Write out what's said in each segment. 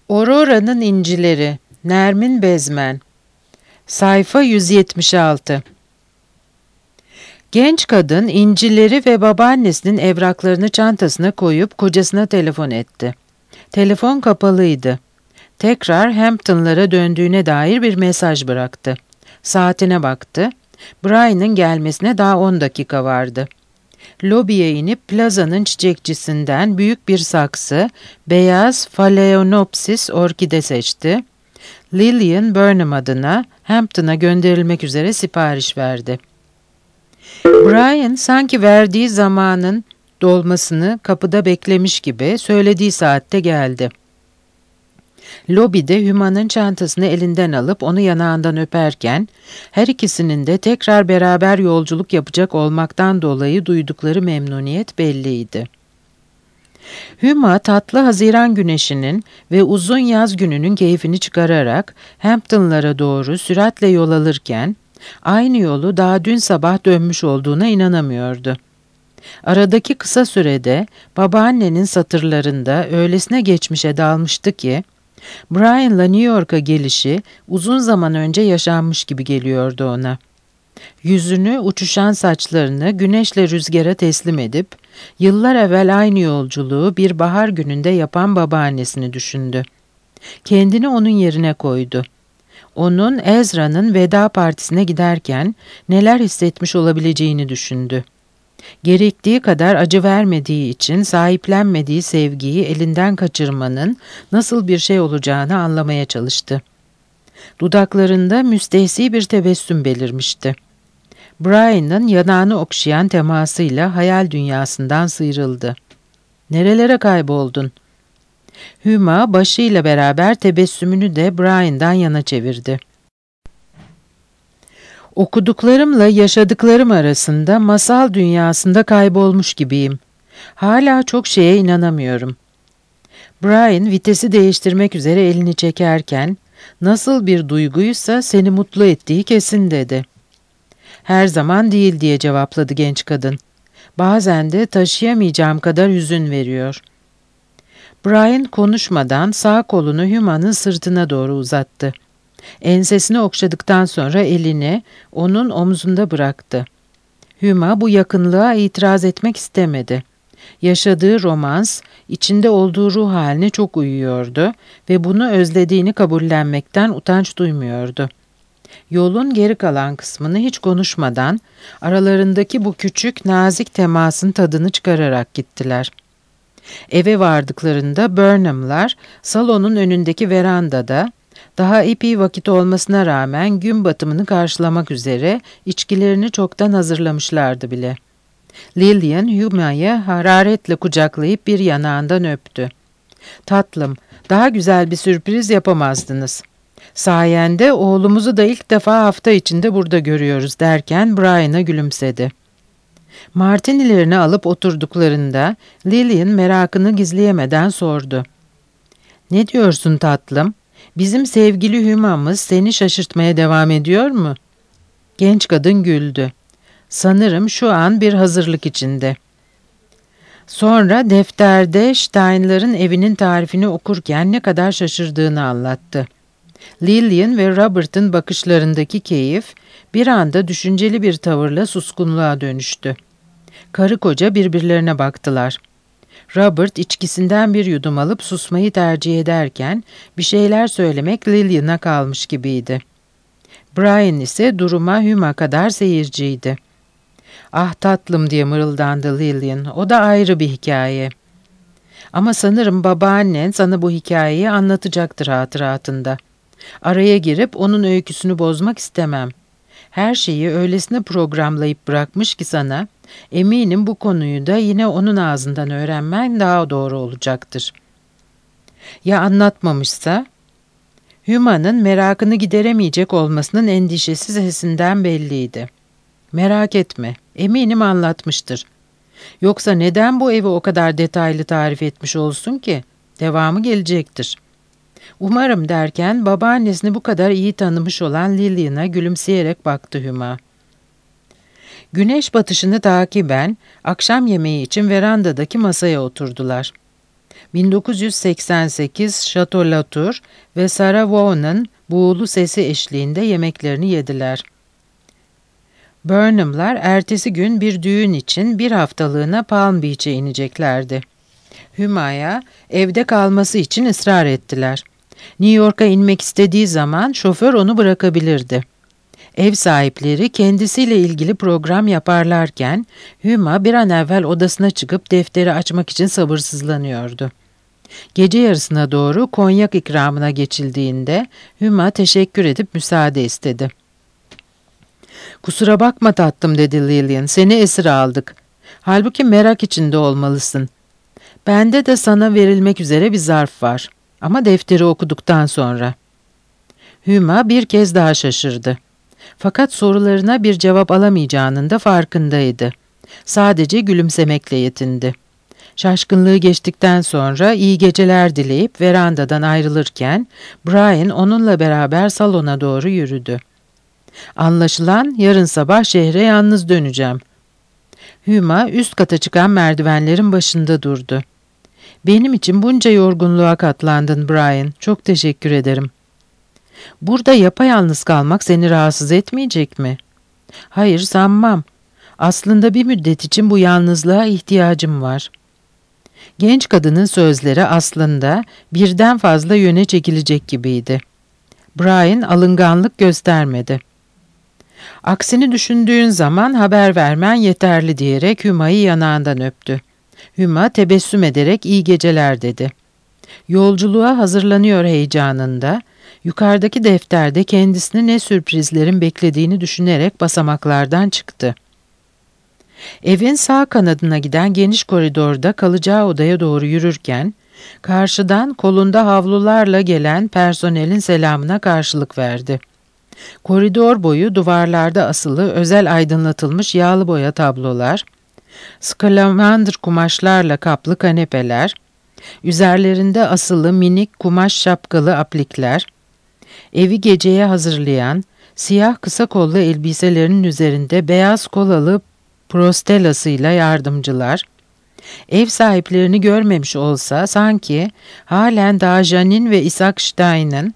Aurora'nın İncileri, Nermin Bezmen. Sayfa 176. Genç kadın incileri ve babaannesinin evraklarını çantasına koyup kocasına telefon etti. Telefon kapalıydı. Tekrar Hampton'lara döndüğüne dair bir mesaj bıraktı. Saatine baktı. Brian'ın gelmesine daha 10 dakika vardı. Lobiye inip plazanın çiçekçisinden büyük bir saksı, beyaz Phalaenopsis orkide seçti. Lillian Burnham adına Hampton'a gönderilmek üzere sipariş verdi. Brian sanki verdiği zamanın dolmasını kapıda beklemiş gibi söylediği saatte geldi. Lobide Huma'nın çantasını elinden alıp onu yanağından öperken her ikisinin de tekrar beraber yolculuk yapacak olmaktan dolayı duydukları memnuniyet belliydi. Huma tatlı Haziran güneşinin ve uzun yaz gününün keyfini çıkararak Hampton'lara doğru süratle yol alırken aynı yolu daha dün sabah dönmüş olduğuna inanamıyordu. Aradaki kısa sürede babaannenin satırlarında öylesine geçmişe dalmıştı ki Brian'la New York'a gelişi uzun zaman önce yaşanmış gibi geliyordu ona. Yüzünü, uçuşan saçlarını güneşle rüzgara teslim edip, yıllar evvel aynı yolculuğu bir bahar gününde yapan babaannesini düşündü. Kendini onun yerine koydu. Onun Ezra'nın veda partisine giderken neler hissetmiş olabileceğini düşündü. Gerektiği kadar acı vermediği için sahiplenmediği sevgiyi elinden kaçırmanın nasıl bir şey olacağını anlamaya çalıştı. Dudaklarında müstehsi bir tebessüm belirmişti. Brian'ın yanağını okşayan temasıyla hayal dünyasından sıyrıldı. "Nerelere kayboldun?" Huma başıyla beraber tebessümünü de Brian'dan yana çevirdi. "Okuduklarımla yaşadıklarım arasında masal dünyasında kaybolmuş gibiyim. Hala çok şeye inanamıyorum." Brian vitesi değiştirmek üzere elini çekerken, "Nasıl bir duyguysa seni mutlu ettiği kesin," dedi. "Her zaman değil," diye cevapladı genç kadın. "Bazen de taşıyamayacağım kadar hüzün veriyor." Brian konuşmadan sağ kolunu Huma'nın sırtına doğru uzattı. Ensesini okşadıktan sonra elini onun omzunda bıraktı. Huma bu yakınlığa itiraz etmek istemedi. Yaşadığı romans, içinde olduğu ruh haline çok uyuyordu ve bunu özlediğini kabullenmekten utanç duymuyordu. Yolun geri kalan kısmını hiç konuşmadan, aralarındaki bu küçük, nazik temasın tadını çıkararak gittiler. Eve vardıklarında Burnham'lar salonun önündeki verandada, daha epey vakit olmasına rağmen gün batımını karşılamak üzere içkilerini çoktan hazırlamışlardı bile. Lillian, Huma'yı hararetle kucaklayıp bir yanağından öptü. "Tatlım, daha güzel bir sürpriz yapamazdınız. Sayende oğlumuzu da ilk defa hafta içinde burada görüyoruz," derken Brian'a gülümsedi. Martinilerini alıp oturduklarında Lillian merakını gizleyemeden sordu. "Ne diyorsun tatlım? Bizim sevgili Huma'mız seni şaşırtmaya devam ediyor mu?" Genç kadın güldü. "Sanırım şu an bir hazırlık içinde." Sonra defterde Stein'ların evinin tarifini okurken ne kadar şaşırdığını anlattı. Lillian ve Robert'ın bakışlarındaki keyif bir anda düşünceli bir tavırla suskunluğa dönüştü. Karı koca birbirlerine baktılar. Robert içkisinden bir yudum alıp susmayı tercih ederken bir şeyler söylemek Lillian'a kalmış gibiydi. Brian ise duruma Huma kadar seyirciydi. "Ah tatlım," diye mırıldandı Lillian, "o da ayrı bir hikaye. Ama sanırım babaannen sana bu hikayeyi anlatacaktır hatıratında. Araya girip onun öyküsünü bozmak istemem. Her şeyi öylesine programlayıp bırakmış ki sana, eminim bu konuyu da yine onun ağzından öğrenmen daha doğru olacaktır." "Ya anlatmamışsa?" Huma'nın merakını gideremeyecek olmasının endişesi sesinden belliydi. "Merak etme, eminim anlatmıştır. Yoksa neden bu evi o kadar detaylı tarif etmiş olsun ki? Devamı gelecektir." "Umarım," derken babaannesini bu kadar iyi tanımış olan Lillian'a gülümseyerek baktı Huma. Güneş batışını takiben akşam yemeği için verandadaki masaya oturdular. 1988 Chateau Latour ve Sarah Vaughan'ın buğulu sesi eşliğinde yemeklerini yediler. Burnham'lar ertesi gün bir düğün için bir haftalığına Palm Beach'e ineceklerdi. Hüma'ya evde kalması için ısrar ettiler. New York'a inmek istediği zaman şoför onu bırakabilirdi. Ev sahipleri kendisiyle ilgili program yaparlarken Hüma bir an evvel odasına çıkıp defteri açmak için sabırsızlanıyordu. Gece yarısına doğru konyak ikramına geçildiğinde Hüma teşekkür edip müsaade istedi. "Kusura bakma tatlım," dedi Lillian, "seni esir aldık. Halbuki merak içinde olmalısın. Bende de sana verilmek üzere bir zarf var. Ama defteri okuduktan sonra." Hüma bir kez daha şaşırdı. Fakat sorularına bir cevap alamayacağının da farkındaydı. Sadece gülümsemekle yetindi. Şaşkınlığı geçtikten sonra iyi geceler dileyip verandadan ayrılırken Brian onunla beraber salona doğru yürüdü. "Anlaşılan yarın sabah şehre yalnız döneceğim." Hüma üst kata çıkan merdivenlerin başında durdu. "Benim için bunca yorgunluğa katlandın Brian. Çok teşekkür ederim." "Burada yapayalnız kalmak seni rahatsız etmeyecek mi?" "Hayır, sanmam. Aslında bir müddet için bu yalnızlığa ihtiyacım var." Genç kadının sözleri aslında birden fazla yöne çekilecek gibiydi. Brian alınganlık göstermedi. "Aksini düşündüğün zaman haber vermen yeterli," diyerek Hüma'yı yanağından öptü. Hüma tebessüm ederek "iyi geceler," dedi. Yolculuğa hazırlanıyor heyecanında, yukarıdaki defterde kendisini ne sürprizlerin beklediğini düşünerek basamaklardan çıktı. Evin sağ kanadına giden geniş koridorda kalacağı odaya doğru yürürken, karşıdan kolunda havlularla gelen personelin selamına karşılık verdi. Koridor boyu duvarlarda asılı özel aydınlatılmış yağlı boya tablolar, skalamandır kumaşlarla kaplı kanepeler, üzerlerinde asılı minik kumaş şapkalı aplikler, evi geceye hazırlayan siyah kısa kollu elbiselerinin üzerinde beyaz kolalı prostelasıyla yardımcılar, ev sahiplerini görmemiş olsa sanki halen daha Janine ve Isaac Stein'in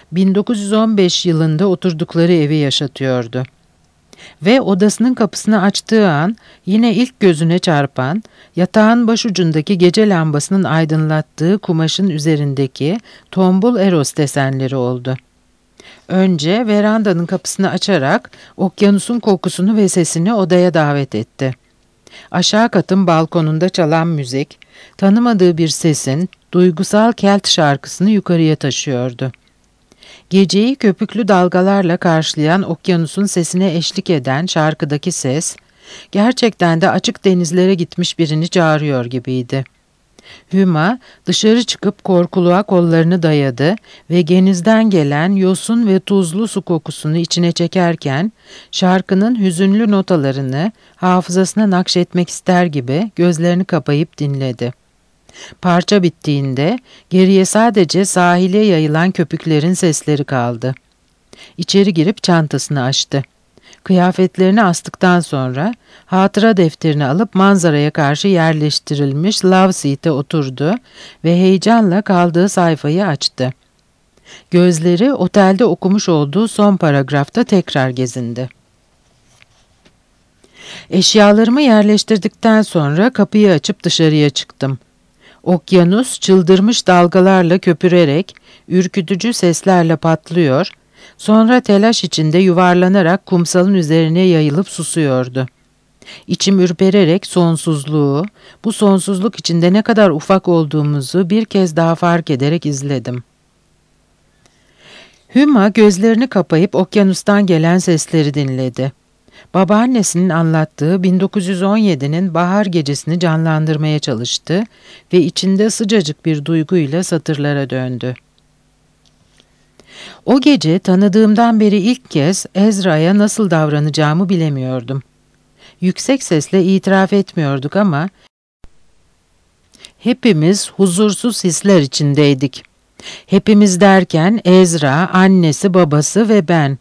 1915 yılında oturdukları evi yaşatıyordu. Ve odasının kapısını açtığı an yine ilk gözüne çarpan, yatağın başucundaki gece lambasının aydınlattığı kumaşın üzerindeki tombul eros desenleri oldu. Önce verandanın kapısını açarak okyanusun kokusunu ve sesini odaya davet etti. Aşağı katın balkonunda çalan müzik, tanımadığı bir sesin duygusal Kelt şarkısını yukarıya taşıyordu. Geceyi köpüklü dalgalarla karşılayan okyanusun sesine eşlik eden şarkıdaki ses, gerçekten de açık denizlere gitmiş birini çağırıyor gibiydi. Hüma dışarı çıkıp korkuluğa kollarını dayadı ve genizden gelen yosun ve tuzlu su kokusunu içine çekerken şarkının hüzünlü notalarını hafızasına nakşetmek ister gibi gözlerini kapayıp dinledi. Parça bittiğinde geriye sadece sahile yayılan köpüklerin sesleri kaldı. İçeri girip çantasını açtı. Kıyafetlerini astıktan sonra hatıra defterini alıp manzaraya karşı yerleştirilmiş love seat'e oturdu ve heyecanla kaldığı sayfayı açtı. Gözleri otelde okumuş olduğu son paragrafta tekrar gezindi. Eşyalarımı yerleştirdikten sonra kapıyı açıp dışarıya çıktım. Okyanus çıldırmış dalgalarla köpürerek, ürkütücü seslerle patlıyor, sonra telaş içinde yuvarlanarak kumsalın üzerine yayılıp susuyordu. İçim ürpererek sonsuzluğu, bu sonsuzluk içinde ne kadar ufak olduğumuzu bir kez daha fark ederek izledim. Hüma gözlerini kapayıp okyanustan gelen sesleri dinledi. Babaannesinin anlattığı 1917'nin bahar gecesini canlandırmaya çalıştı ve içinde sıcacık bir duyguyla satırlara döndü. O gece tanıdığımdan beri ilk kez Ezra'ya nasıl davranacağımı bilemiyordum. Yüksek sesle itiraf etmiyorduk ama hepimiz huzursuz hisler içindeydik. Hepimiz derken Ezra, annesi, babası ve ben.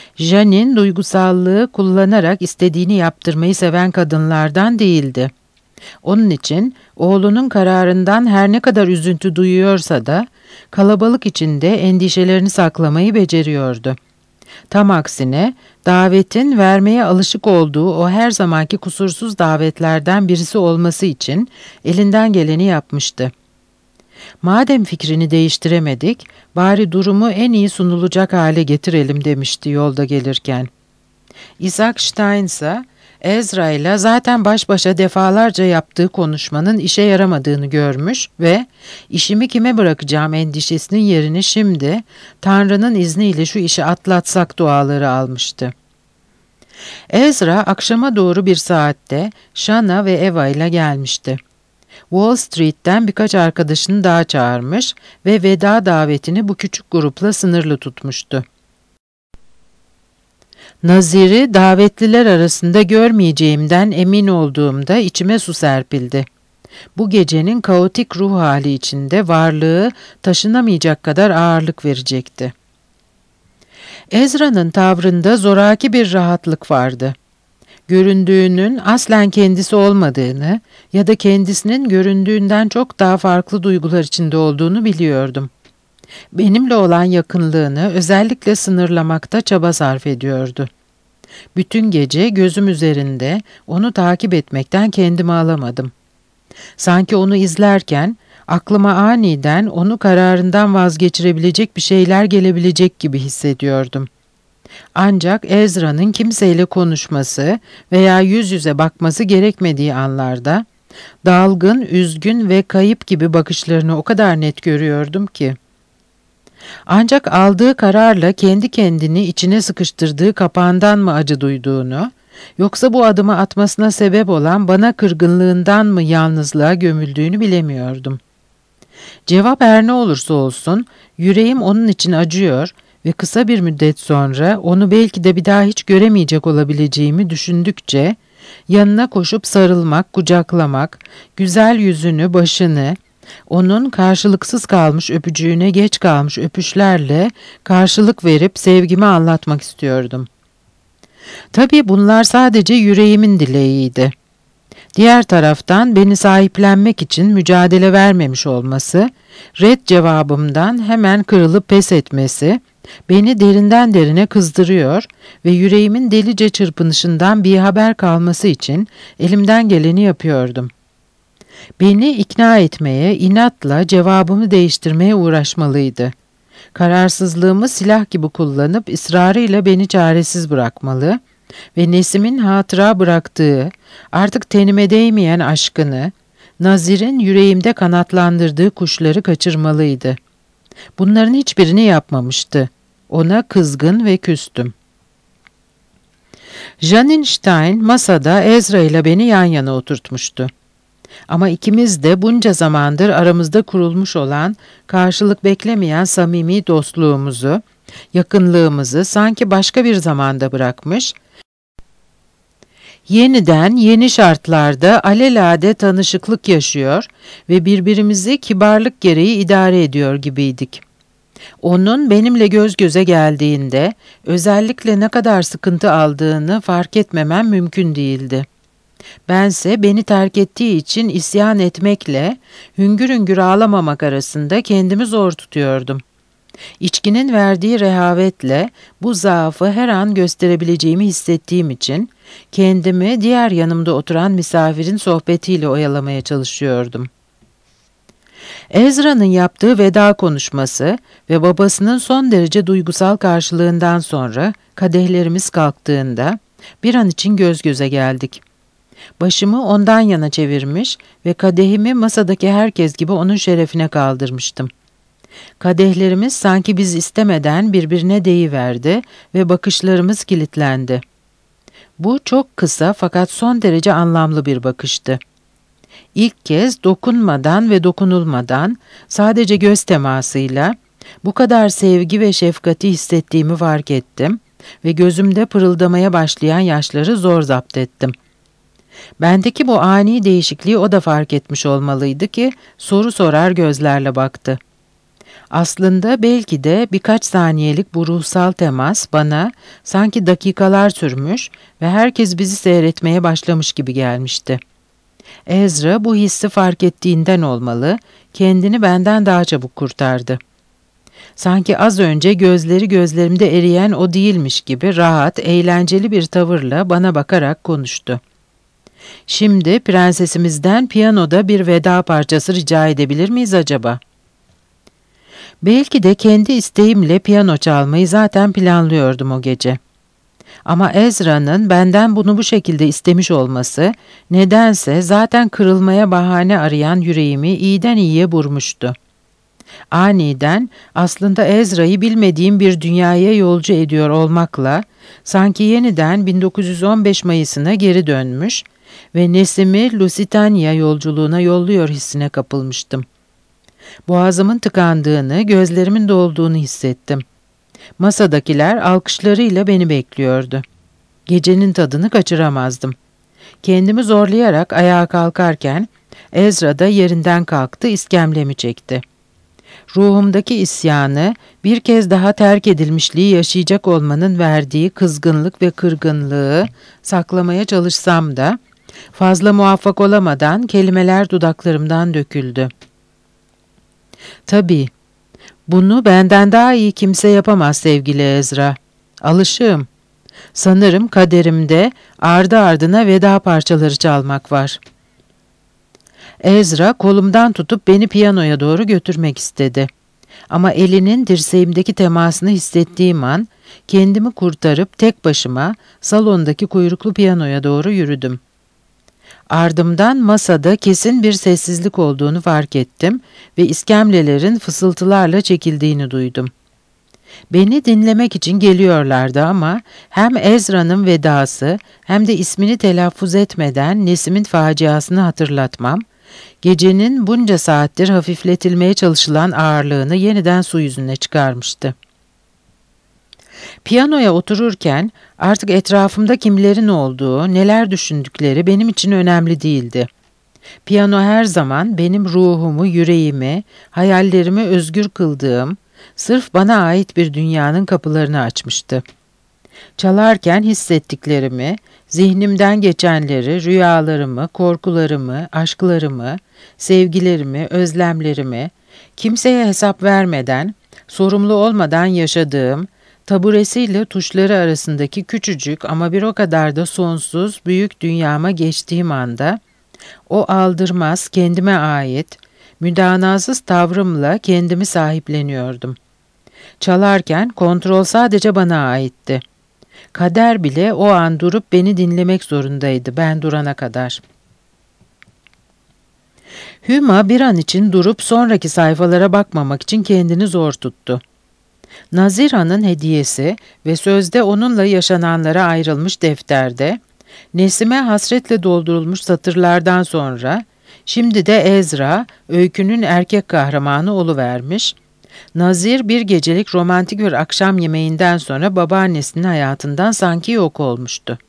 Janine duygusallığı kullanarak istediğini yaptırmayı seven kadınlardan değildi. Onun için oğlunun kararından her ne kadar üzüntü duyuyorsa da kalabalık içinde endişelerini saklamayı beceriyordu. Tam aksine davetin vermeye alışık olduğu o her zamanki kusursuz davetlerden birisi olması için elinden geleni yapmıştı. Madem fikrini değiştiremedik, bari durumu en iyi sunulacak hale getirelim demişti yolda gelirken. Isaac Stein ise Ezra ile zaten baş başa defalarca yaptığı konuşmanın işe yaramadığını görmüş ve işimi kime bırakacağım endişesinin yerini şimdi Tanrı'nın izniyle şu işi atlatsak duaları almıştı. Ezra akşama doğru bir saatte Shana ve Eva ile gelmişti. Wall Street'ten birkaç arkadaşını daha çağırmış ve veda davetini bu küçük grupla sınırlı tutmuştu. Nazir'i davetliler arasında görmeyeceğimden emin olduğumda içime su serpildi. Bu gecenin kaotik ruh hali içinde varlığı taşınamayacak kadar ağırlık verecekti. Ezra'nın tavrında zoraki bir rahatlık vardı. Göründüğünün aslen kendisi olmadığını ya da kendisinin göründüğünden çok daha farklı duygular içinde olduğunu biliyordum. Benimle olan yakınlığını özellikle sınırlamakta çaba sarf ediyordu. Bütün gece gözüm üzerinde onu takip etmekten kendimi alamadım. Sanki onu izlerken aklıma aniden onu kararından vazgeçirebilecek bir şeyler gelebilecek gibi hissediyordum. Ancak Ezra'nın kimseyle konuşması veya yüz yüze bakması gerekmediği anlarda dalgın, üzgün ve kayıp gibi bakışlarını o kadar net görüyordum ki. Ancak aldığı kararla kendi kendini içine sıkıştırdığı kapağından mı acı duyduğunu, yoksa bu adımı atmasına sebep olan bana kırgınlığından mı yalnızlığa gömüldüğünü bilemiyordum. Cevap her ne olursa olsun yüreğim onun için acıyor ve kısa bir müddet sonra onu belki de bir daha hiç göremeyecek olabileceğimi düşündükçe yanına koşup sarılmak, kucaklamak, güzel yüzünü, başını, onun karşılıksız kalmış öpücüğüne geç kalmış öpüşlerle karşılık verip sevgimi anlatmak istiyordum. Tabii bunlar sadece yüreğimin dileğiydi. Diğer taraftan beni sahiplenmek için mücadele vermemiş olması, red cevabımdan hemen kırılıp pes etmesi, beni derinden derine kızdırıyor ve yüreğimin delice çırpınışından bir haber kalması için elimden geleni yapıyordum. Beni ikna etmeye, inatla cevabımı değiştirmeye uğraşmalıydı. Kararsızlığımı silah gibi kullanıp ısrarıyla beni çaresiz bırakmalı ve Nesim'in hatıra bıraktığı, artık tenime değmeyen aşkını, Nazir'in yüreğimde kanatlandırdığı kuşları kaçırmalıydı. Bunların hiçbirini yapmamıştı. Ona kızgın ve küstüm. Janine Stein masada Ezra ile beni yan yana oturtmuştu. Ama ikimiz de bunca zamandır aramızda kurulmuş olan karşılık beklemeyen samimi dostluğumuzu, yakınlığımızı sanki başka bir zamanda bırakmış, yeniden yeni şartlarda alelade tanışıklık yaşıyor ve birbirimizi kibarlık gereği idare ediyor gibiydik. Onun benimle göz göze geldiğinde özellikle ne kadar sıkıntı aldığını fark etmemem mümkün değildi. Bense beni terk ettiği için isyan etmekle hüngür hüngür ağlamamak arasında kendimi zor tutuyordum. İçkinin verdiği rehavetle bu zaafı her an gösterebileceğimi hissettiğim için kendimi diğer yanımda oturan misafirin sohbetiyle oyalamaya çalışıyordum. Ezra'nın yaptığı veda konuşması ve babasının son derece duygusal karşılığından sonra kadehlerimiz kalktığında bir an için göz göze geldik. Başımı ondan yana çevirmiş ve kadehimi masadaki herkes gibi onun şerefine kaldırmıştım. Kadehlerimiz sanki biz istemeden birbirine değiverdi ve bakışlarımız kilitlendi. Bu çok kısa fakat son derece anlamlı bir bakıştı. İlk kez dokunmadan ve dokunulmadan sadece göz temasıyla bu kadar sevgi ve şefkati hissettiğimi fark ettim ve gözümde pırıldamaya başlayan yaşları zor zapt ettim. Bendeki bu ani değişikliği o da fark etmiş olmalıydı ki soru sorar gözlerle baktı. Aslında belki de birkaç saniyelik bu ruhsal temas bana sanki dakikalar sürmüş ve herkes bizi seyretmeye başlamış gibi gelmişti. Ezra bu hissi fark ettiğinden olmalı, kendini benden daha çabuk kurtardı. Sanki az önce gözleri gözlerimde eriyen o değilmiş gibi rahat, eğlenceli bir tavırla bana bakarak konuştu. Şimdi prensesimizden piyanoda bir veda parçası rica edebilir miyiz acaba? Belki de kendi isteğimle piyano çalmayı zaten planlıyordum o gece. Ama Ezra'nın benden bunu bu şekilde istemiş olması, nedense zaten kırılmaya bahane arayan yüreğimi iyiden iyiye vurmuştu. Aniden aslında Ezra'yı bilmediğim bir dünyaya yolcu ediyor olmakla, sanki yeniden 1915 Mayıs'ına geri dönmüş ve Nesim'i Lusitania yolculuğuna yolluyor hissine kapılmıştım. Boğazımın tıkandığını, gözlerimin dolduğunu hissettim. Masadakiler alkışlarıyla beni bekliyordu. Gecenin tadını kaçıramazdım. Kendimi zorlayarak ayağa kalkarken Ezra da yerinden kalktı, iskemlemi çekti. Ruhumdaki isyanı, bir kez daha terk edilmişliği yaşayacak olmanın verdiği kızgınlık ve kırgınlığı saklamaya çalışsam da fazla muvaffak olamadan kelimeler dudaklarımdan döküldü. Tabii, bunu benden daha iyi kimse yapamaz sevgili Ezra. Alışığım. Sanırım kaderimde ardı ardına veda parçaları çalmak var. Ezra kolumdan tutup beni piyanoya doğru götürmek istedi. Ama elinin dirseğimdeki temasını hissettiğim an kendimi kurtarıp tek başıma salondaki kuyruklu piyanoya doğru yürüdüm. Ardımdan masada kesin bir sessizlik olduğunu fark ettim ve iskemlelerin fısıltılarla çekildiğini duydum. Beni dinlemek için geliyorlardı ama hem Ezra'nın vedası hem de ismini telaffuz etmeden Nesim'in faciasını hatırlatmam, gecenin bunca saattir hafifletilmeye çalışılan ağırlığını yeniden su yüzüne çıkarmıştı. Piyanoya otururken artık etrafımda kimlerin olduğu, neler düşündükleri benim için önemli değildi. Piyano her zaman benim ruhumu, yüreğimi, hayallerimi özgür kıldığım, sırf bana ait bir dünyanın kapılarını açmıştı. Çalarken hissettiklerimi, zihnimden geçenleri, rüyalarımı, korkularımı, aşklarımı, sevgilerimi, özlemlerimi, kimseye hesap vermeden, sorumlu olmadan yaşadığım, taburesiyle tuşları arasındaki küçücük ama bir o kadar da sonsuz büyük dünyama geçtiğim anda, o aldırmaz kendime ait, müdanasız tavrımla kendimi sahipleniyordum. Çalarken kontrol sadece bana aitti. Kader bile o an durup beni dinlemek zorundaydı ben durana kadar. Hüma bir an için durup sonraki sayfalara bakmamak için kendini zor tuttu. Nazira'nın hediyesi ve sözde onunla yaşananlara ayrılmış defterde, Nesim'e hasretle doldurulmuş satırlardan sonra, şimdi de Ezra, öykünün erkek kahramanı oluvermiş, Nazir bir gecelik romantik bir akşam yemeğinden sonra babaannesinin hayatından sanki yok olmuştu.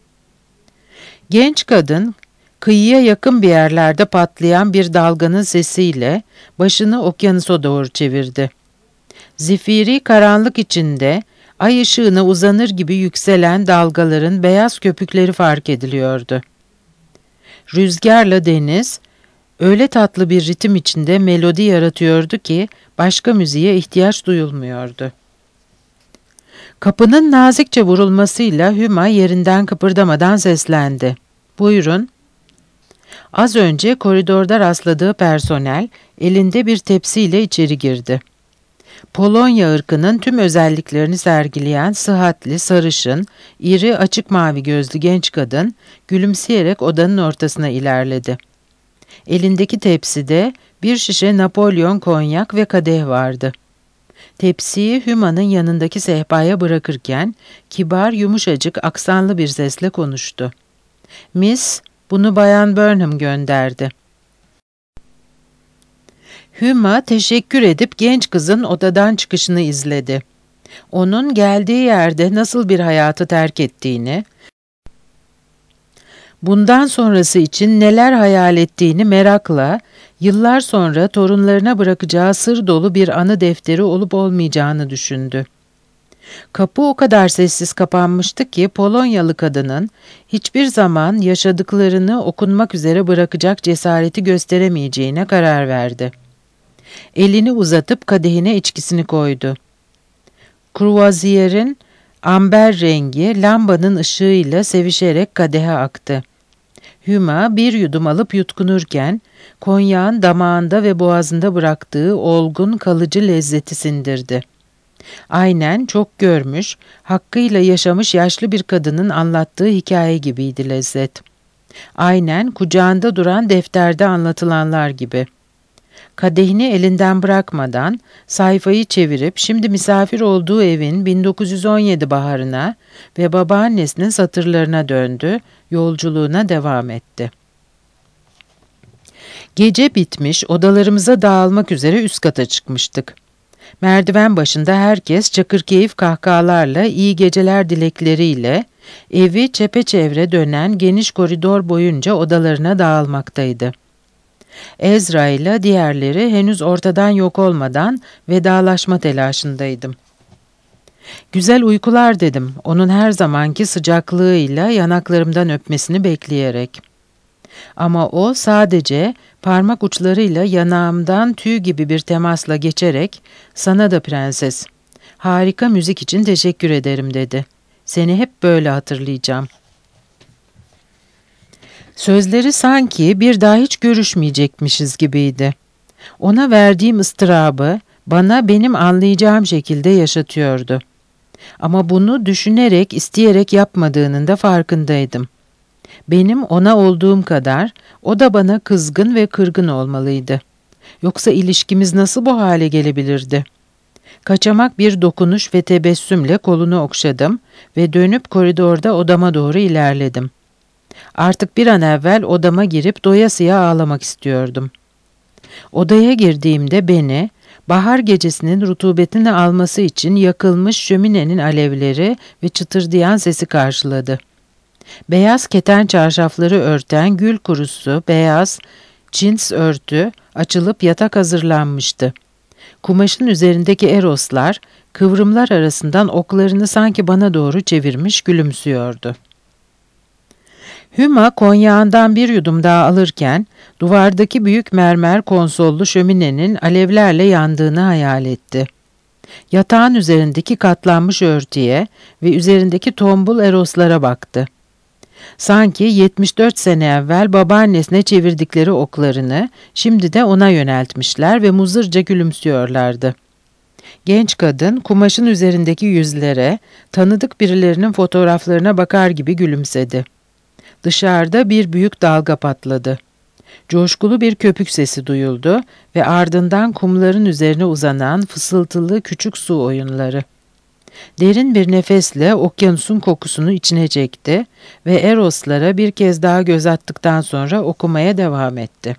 Genç kadın, kıyıya yakın bir yerlerde patlayan bir dalganın sesiyle başını okyanusa doğru çevirdi. Zifiri karanlık içinde ay ışığına uzanır gibi yükselen dalgaların beyaz köpükleri fark ediliyordu. Rüzgarla deniz, öyle tatlı bir ritim içinde melodi yaratıyordu ki başka müziğe ihtiyaç duyulmuyordu. Kapının nazikçe vurulmasıyla Hüma yerinden kıpırdamadan seslendi. "Buyurun." Az önce koridorda rastladığı personel elinde bir tepsiyle içeri girdi. Polonya ırkının tüm özelliklerini sergileyen sıhhatli, sarışın, iri, açık mavi gözlü genç kadın gülümseyerek odanın ortasına ilerledi. Elindeki tepside bir şişe Napolyon konyak ve kadeh vardı. Tepsiyi Hüma'nın yanındaki sehpaya bırakırken kibar, yumuşacık, aksanlı bir sesle konuştu. "Miss, bunu Bayan Burnham gönderdi." Hüma teşekkür edip genç kızın odadan çıkışını izledi. Onun geldiği yerde nasıl bir hayatı terk ettiğini, bundan sonrası için neler hayal ettiğini merakla, yıllar sonra torunlarına bırakacağı sır dolu bir anı defteri olup olmayacağını düşündü. Kapı o kadar sessiz kapanmıştı ki Polonyalı kadının hiçbir zaman yaşadıklarını okunmak üzere bırakacak cesareti gösteremeyeceğine karar verdi. Elini uzatıp kadehine içkisini koydu. Kruvaziyer'in amber rengi lambanın ışığıyla sevişerek kadehe aktı. Hüma bir yudum alıp yutkunurken konyağın damağında ve boğazında bıraktığı olgun kalıcı lezzeti sindirdi. Aynen çok görmüş, hakkıyla yaşamış yaşlı bir kadının anlattığı hikaye gibiydi lezzet. Aynen kucağında duran defterde anlatılanlar gibi. Kadehini elinden bırakmadan sayfayı çevirip şimdi misafir olduğu evin 1917 baharına ve babaannesinin satırlarına döndü, yolculuğuna devam etti. Gece bitmiş, odalarımıza dağılmak üzere üst kata çıkmıştık. Merdiven başında herkes çakırkeyif kahkahalarla, iyi geceler dilekleriyle evi çepeçevre dönen geniş koridor boyunca odalarına dağılmaktaydı. Ezra ile diğerleri henüz ortadan yok olmadan vedalaşma telaşındaydım. Güzel uykular dedim, onun her zamanki sıcaklığıyla yanaklarımdan öpmesini bekleyerek. Ama o sadece parmak uçlarıyla yanağımdan tüy gibi bir temasla geçerek "Sana da prenses, harika müzik için teşekkür ederim." dedi. "Seni hep böyle hatırlayacağım." Sözleri sanki bir daha hiç görüşmeyecekmişiz gibiydi. Ona verdiğim ıstırabı bana benim anlayacağım şekilde yaşatıyordu. Ama bunu düşünerek, isteyerek yapmadığının da farkındaydım. Benim ona olduğum kadar o da bana kızgın ve kırgın olmalıydı. Yoksa ilişkimiz nasıl bu hale gelebilirdi? Kaçamak bir dokunuş ve tebessümle kolunu okşadım ve dönüp koridorda odama doğru ilerledim. Artık bir an evvel odama girip doyasıya ağlamak istiyordum. Odaya girdiğimde beni, bahar gecesinin rutubetini alması için yakılmış şöminenin alevleri ve çıtırdayan sesi karşıladı. Beyaz keten çarşafları örten gül kurusu, beyaz cins örtü açılıp yatak hazırlanmıştı. Kumaşın üzerindeki eroslar, kıvrımlar arasından oklarını sanki bana doğru çevirmiş gülümsüyordu. Hüma konyağından bir yudum daha alırken, duvardaki büyük mermer konsollu şöminenin alevlerle yandığını hayal etti. Yatağın üzerindeki katlanmış örtüye ve üzerindeki tombul eroslara baktı. Sanki 74 sene evvel babaannesine çevirdikleri oklarını şimdi de ona yöneltmişler ve muzırca gülümsüyorlardı. Genç kadın kumaşın üzerindeki yüzlere, tanıdık birilerinin fotoğraflarına bakar gibi gülümsedi. Dışarıda bir büyük dalga patladı. Coşkulu bir köpük sesi duyuldu ve ardından kumların üzerine uzanan fısıltılı küçük su oyunları. Derin bir nefesle okyanusun kokusunu içine çekti ve eroslara bir kez daha göz attıktan sonra okumaya devam etti.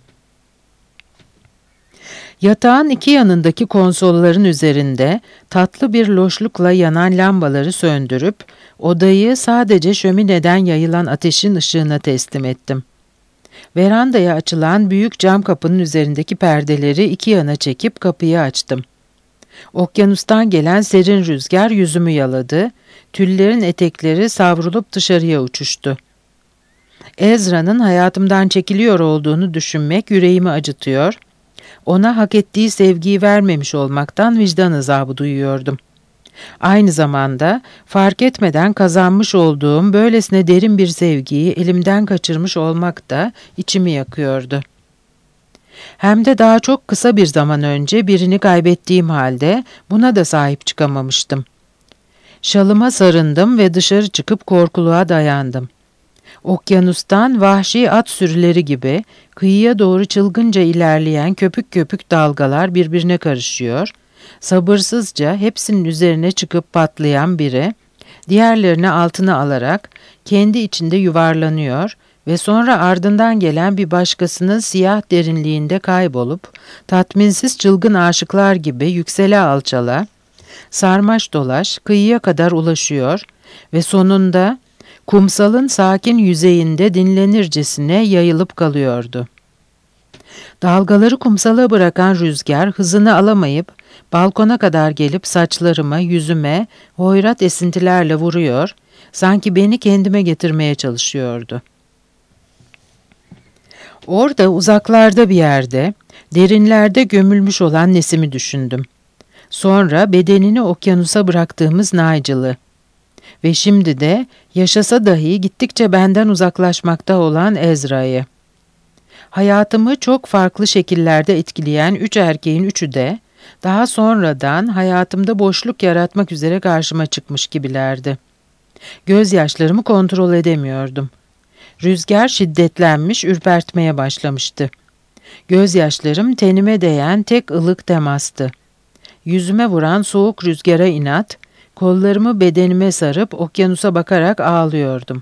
Yatağın iki yanındaki konsolların üzerinde tatlı bir loşlukla yanan lambaları söndürüp odayı sadece şömineden yayılan ateşin ışığına teslim ettim. Verandaya açılan büyük cam kapının üzerindeki perdeleri iki yana çekip kapıyı açtım. Okyanustan gelen serin rüzgar yüzümü yaladı, tüllerin etekleri savrulup dışarıya uçuştu. Ezra'nın hayatımdan çekiliyor olduğunu düşünmek yüreğimi acıtıyor, ona hak ettiği sevgiyi vermemiş olmaktan vicdan azabı duyuyordum. Aynı zamanda fark etmeden kazanmış olduğum böylesine derin bir sevgiyi elimden kaçırmış olmak da içimi yakıyordu. Hem de daha çok kısa bir zaman önce birini kaybettiğim halde buna da sahip çıkamamıştım. Şalıma sarındım ve dışarı çıkıp korkuluğa dayandım. Okyanustan vahşi at sürüleri gibi kıyıya doğru çılgınca ilerleyen köpük köpük dalgalar birbirine karışıyor, sabırsızca hepsinin üzerine çıkıp patlayan biri, diğerlerini altına alarak kendi içinde yuvarlanıyor ve sonra ardından gelen bir başkasının siyah derinliğinde kaybolup, tatminsiz çılgın aşıklar gibi yüksele alçala, sarmaş dolaş kıyıya kadar ulaşıyor ve sonunda kumsalın sakin yüzeyinde dinlenircesine yayılıp kalıyordu. Dalgaları kumsala bırakan rüzgar hızını alamayıp balkona kadar gelip saçlarıma, yüzüme hoyrat esintilerle vuruyor, sanki beni kendime getirmeye çalışıyordu. Orada uzaklarda bir yerde, derinlerde gömülmüş olan Nesim'i düşündüm. Sonra bedenini okyanusa bıraktığımız Nigel'ı ve şimdi de yaşasa dahi gittikçe benden uzaklaşmakta olan Ezra'yı. Hayatımı çok farklı şekillerde etkileyen üç erkeğin üçü de daha sonradan hayatımda boşluk yaratmak üzere karşıma çıkmış gibilerdi. Gözyaşlarımı kontrol edemiyordum. Rüzgar şiddetlenmiş, ürpertmeye başlamıştı. Gözyaşlarım tenime değen tek ılık temastı. Yüzüme vuran soğuk rüzgara inat, kollarımı bedenime sarıp okyanusa bakarak ağlıyordum.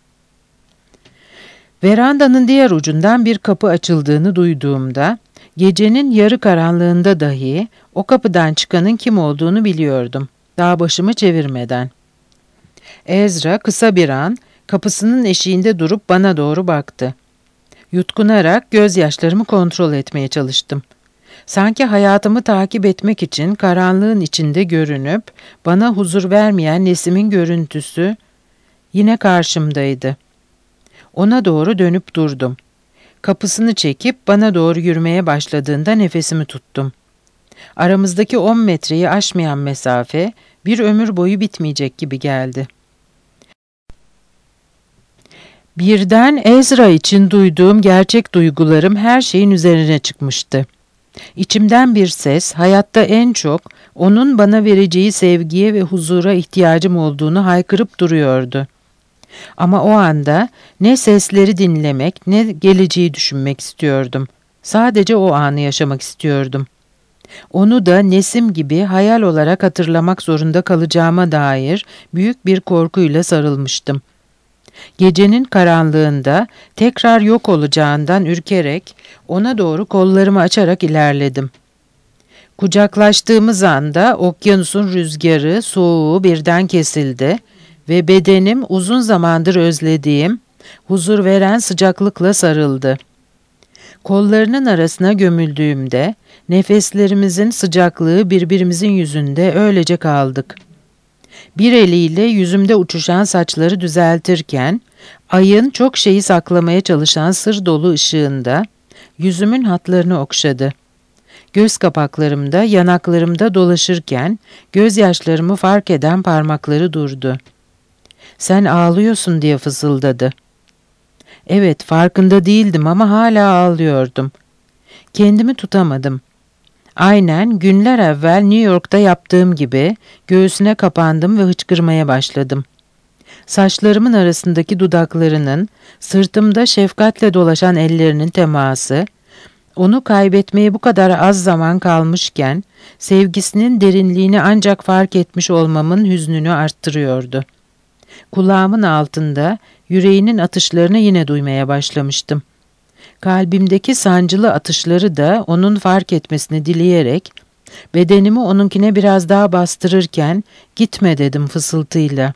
Verandanın diğer ucundan bir kapı açıldığını duyduğumda, gecenin yarı karanlığında dahi o kapıdan çıkanın kim olduğunu biliyordum, daha başımı çevirmeden. Ezra kısa bir an kapısının eşiğinde durup bana doğru baktı. Yutkunarak gözyaşlarımı kontrol etmeye çalıştım. Sanki hayatımı takip etmek için karanlığın içinde görünüp bana huzur vermeyen Nesim'in görüntüsü yine karşımdaydı. Ona doğru dönüp durdum. Kapısını çekip bana doğru yürümeye başladığında nefesimi tuttum. Aramızdaki 10 metreyi aşmayan mesafe bir ömür boyu bitmeyecek gibi geldi. Birden Ezra için duyduğum gerçek duygularım her şeyin üzerine çıkmıştı. İçimden bir ses hayatta en çok onun bana vereceği sevgiye ve huzura ihtiyacım olduğunu haykırıp duruyordu. Ama o anda ne sesleri dinlemek ne geleceği düşünmek istiyordum. Sadece o anı yaşamak istiyordum. Onu da Nesim gibi hayal olarak hatırlamak zorunda kalacağıma dair büyük bir korkuyla sarılmıştım. Gecenin karanlığında tekrar yok olacağından ürkerek ona doğru kollarımı açarak ilerledim. Kucaklaştığımız anda okyanusun rüzgarı, soğuğu birden kesildi ve bedenim uzun zamandır özlediğim, huzur veren sıcaklıkla sarıldı. Kollarının arasına gömüldüğümde nefeslerimizin sıcaklığı birbirimizin yüzünde öylece kaldık. Bir eliyle yüzümde uçuşan saçları düzeltirken, ayın çok şeyi saklamaya çalışan sır dolu ışığında yüzümün hatlarını okşadı. Göz kapaklarımda, yanaklarımda dolaşırken gözyaşlarımı fark eden parmakları durdu. "Sen ağlıyorsun," diye fısıldadı. Evet, farkında değildim ama hala ağlıyordum. Kendimi tutamadım. Aynen günler evvel New York'ta yaptığım gibi göğsüne kapandım ve hıçkırmaya başladım. Saçlarımın arasındaki dudaklarının, sırtımda şefkatle dolaşan ellerinin teması, onu kaybetmeye bu kadar az zaman kalmışken, sevgisinin derinliğini ancak fark etmiş olmamın hüznünü arttırıyordu. Kulağımın altında yüreğinin atışlarını yine duymaya başlamıştım. Kalbimdeki sancılı atışları da onun fark etmesini dileyerek, bedenimi onunkine biraz daha bastırırken, "Gitme," dedim fısıltıyla.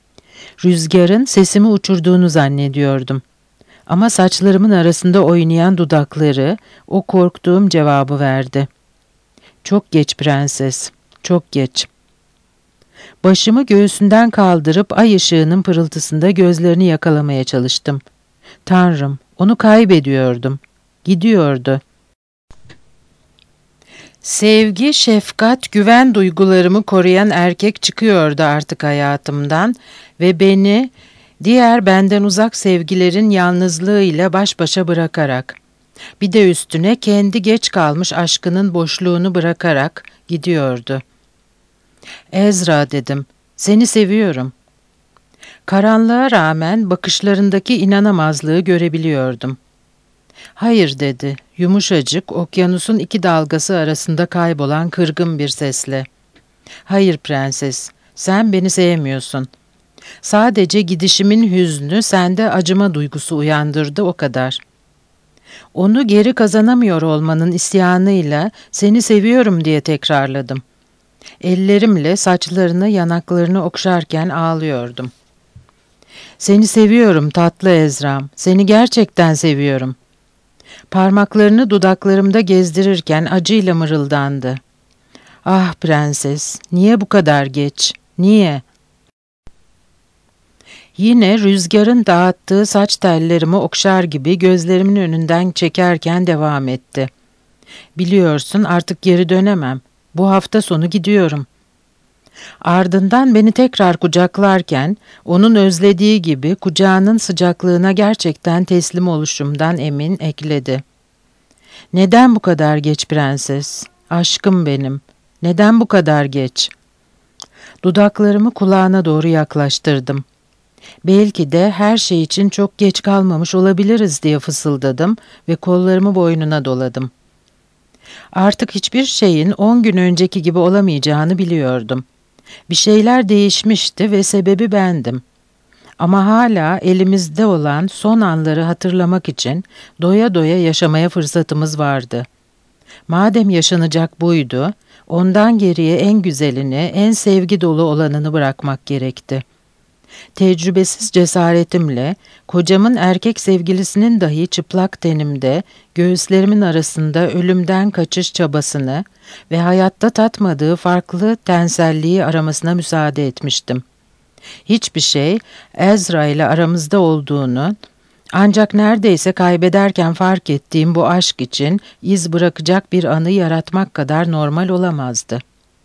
Rüzgarın sesimi uçurduğunu zannediyordum. Ama saçlarımın arasında oynayan dudakları o korktuğum cevabı verdi. "Çok geç prenses, çok geç." Başımı göğsünden kaldırıp ay ışığının pırıltısında gözlerini yakalamaya çalıştım. Tanrım, onu kaybediyordum. Gidiyordu. Sevgi, şefkat, güven duygularımı koruyan erkek çıkıyordu artık hayatımdan ve beni diğer benden uzak sevgilerin yalnızlığıyla baş başa bırakarak, bir de üstüne kendi geç kalmış aşkının boşluğunu bırakarak gidiyordu. "Ezra," dedim, "seni seviyorum." Karanlığa rağmen bakışlarındaki inanamazlığı görebiliyordum. "Hayır," dedi, yumuşacık, okyanusun iki dalgası arasında kaybolan kırgın bir sesle. "Hayır prenses, sen beni sevmiyorsun. Sadece gidişimin hüznü sende acıma duygusu uyandırdı, o kadar." Onu geri kazanamıyor olmanın isyanıyla "seni seviyorum," diye tekrarladım. Ellerimle saçlarını, yanaklarını okşarken ağlıyordum. "Seni seviyorum tatlı Ezra'm, seni gerçekten seviyorum." Parmaklarını dudaklarımda gezdirirken acıyla mırıldandı. "Ah prenses, niye bu kadar geç? Niye?" Yine rüzgarın dağıttığı saç tellerimi okşar gibi gözlerimin önünden çekerken devam etti. "Biliyorsun artık geri dönemem. Bu hafta sonu gidiyorum." Ardından beni tekrar kucaklarken onun özlediği gibi kucağının sıcaklığına gerçekten teslim oluşumdan emin ekledi. "Neden bu kadar geç prenses? Aşkım benim. Neden bu kadar geç?" Dudaklarımı kulağına doğru yaklaştırdım. "Belki de her şey için çok geç kalmamış olabiliriz," diye fısıldadım ve kollarımı boynuna doladım. Artık hiçbir şeyin 10 gün önceki gibi olamayacağını biliyordum. Bir şeyler değişmişti ve sebebi bendim. Ama hala elimizde olan son anları hatırlamak için doya doya yaşamaya fırsatımız vardı. Madem yaşanacak buydu, ondan geriye en güzelini, en sevgi dolu olanını bırakmak gerekti. Tecrübesiz cesaretimle, kocamın erkek sevgilisinin dahi çıplak tenimde, göğüslerimin arasında ölümden kaçış çabasını ve hayatta tatmadığı farklı tenselliği aramasına müsaade etmiştim. Hiçbir şey, Ezra ile aramızda olduğunu, ancak neredeyse kaybederken fark ettiğim bu aşk için iz bırakacak bir anı yaratmak kadar normal olamazdı.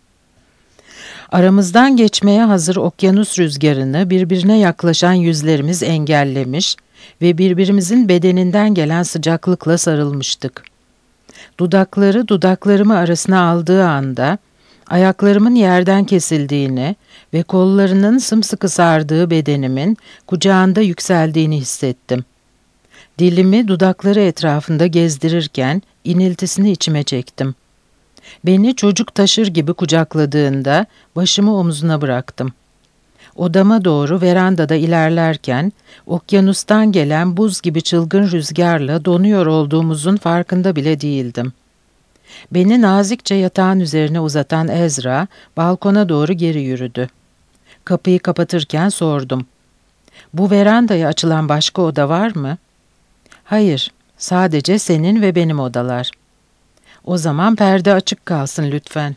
Aramızdan geçmeye hazır okyanus rüzgarını birbirine yaklaşan yüzlerimiz engellemiş ve birbirimizin bedeninden gelen sıcaklıkla sarılmıştık. Dudakları dudaklarımı arasına aldığı anda ayaklarımın yerden kesildiğini ve kollarının sımsıkı sardığı bedenimin kucağında yükseldiğini hissettim. Dilimi dudakları etrafında gezdirirken iniltisini içime çektim. Beni çocuk taşır gibi kucakladığında başımı omzuna bıraktım. Odama doğru verandada ilerlerken okyanustan gelen buz gibi çılgın rüzgarla donuyor olduğumuzun farkında bile değildim. Beni nazikçe yatağın üzerine uzatan Ezra balkona doğru geri yürüdü. Kapıyı kapatırken sordum. "Bu verandaya açılan başka oda var mı?" "Hayır, sadece senin ve benim odalar." "O zaman perde açık kalsın lütfen."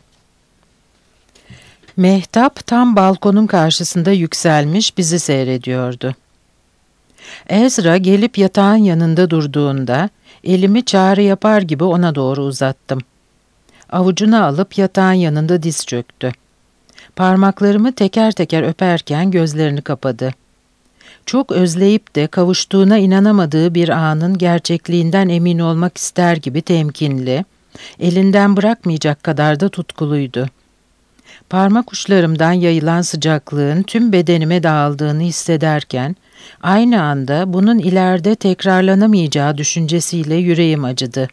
Mehtap tam balkonun karşısında yükselmiş bizi seyrediyordu. Ezra gelip yatağın yanında durduğunda elimi çağrı yapar gibi ona doğru uzattım. Avucuna alıp yatağın yanında diz çöktü. Parmaklarımı teker teker öperken gözlerini kapadı. Çok özleyip de kavuştuğuna inanamadığı bir anın gerçekliğinden emin olmak ister gibi temkinli, elinden bırakmayacak kadar da tutkuluydu. Parmak uçlarımdan yayılan sıcaklığın tüm bedenime dağıldığını hissederken, aynı anda bunun ileride tekrarlanamayacağı düşüncesiyle yüreğim acıdı.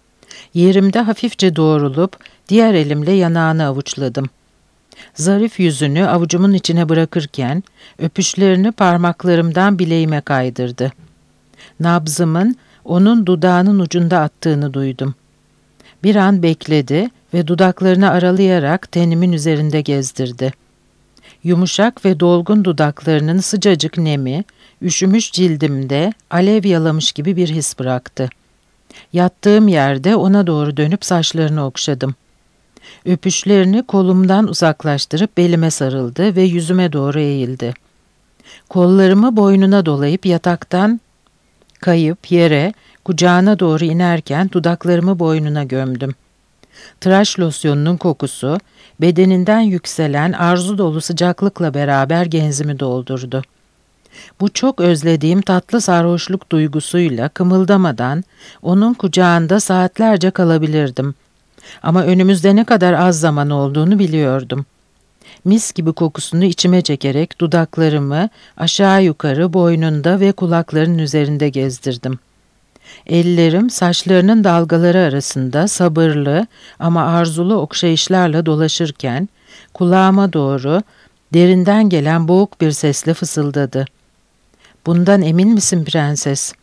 Yerimde hafifçe doğrulup diğer elimle yanağını avuçladım. Zarif yüzünü avucumun içine bırakırken öpüşlerini parmaklarımdan bileğime kaydırdı. Nabzımın onun dudağının ucunda attığını duydum. Bir an bekledi ve dudaklarını aralayarak tenimin üzerinde gezdirdi. Yumuşak ve dolgun dudaklarının sıcacık nemi, üşümüş cildimde alev yalamış gibi bir his bıraktı. Yattığım yerde ona doğru dönüp saçlarını okşadım. Öpüşlerini kolumdan uzaklaştırıp belime sarıldı ve yüzüme doğru eğildi. Kollarımı boynuna dolayıp yataktan kayıp yere, kucağına doğru inerken dudaklarımı boynuna gömdüm. Tıraş losyonunun kokusu, bedeninden yükselen arzu dolu sıcaklıkla beraber genzimi doldurdu. Bu çok özlediğim tatlı sarhoşluk duygusuyla kımıldamadan onun kucağında saatlerce kalabilirdim. Ama önümüzde ne kadar az zaman olduğunu biliyordum. Mis gibi kokusunu içime çekerek dudaklarımı aşağı yukarı boynunda ve kulaklarının üzerinde gezdirdim. Ellerim saçlarının dalgaları arasında sabırlı ama arzulu okşayışlarla dolaşırken kulağıma doğru derinden gelen boğuk bir sesle fısıldadı. "Bundan emin misin prenses?"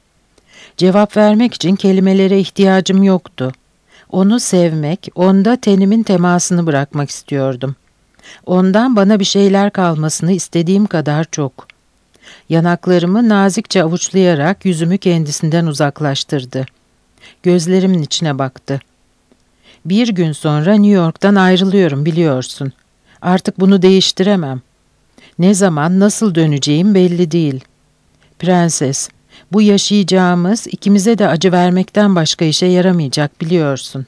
Cevap vermek için kelimelere ihtiyacım yoktu. Onu sevmek, onda tenimin temasını bırakmak istiyordum. Ondan bana bir şeyler kalmasını istediğim kadar çok. Yanaklarımı nazikçe avuçlayarak yüzümü kendisinden uzaklaştırdı. gözlerimin içine baktı. Bir gün sonra New York'tan ayrılıyorum biliyorsun. Artık bunu değiştiremem. Ne zaman, nasıl döneceğim belli değil. Prenses, bu yaşayacağımız ikimize de acı vermekten başka işe yaramayacak biliyorsun.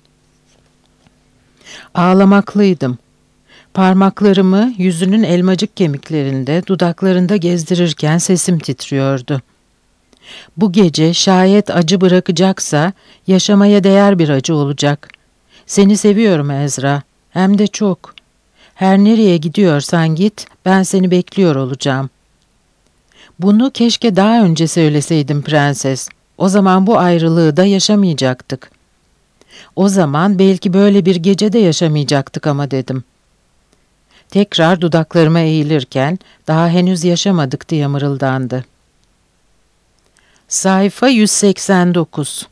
Ağlamaklıydım. Parmaklarımı yüzünün elmacık kemiklerinde, dudaklarında gezdirirken sesim titriyordu. Bu gece şayet acı bırakacaksa yaşamaya değer bir acı olacak. Seni seviyorum Ezra, hem de çok. Her nereye gidiyorsan git, ben seni bekliyor olacağım. Bunu keşke daha önce söyleseydim prenses. O zaman bu ayrılığı da yaşamayacaktık. O zaman belki böyle bir gece de yaşamayacaktık ama dedim. Tekrar dudaklarıma eğilirken daha henüz yaşamadık diye mırıldandı. Sayfa 189.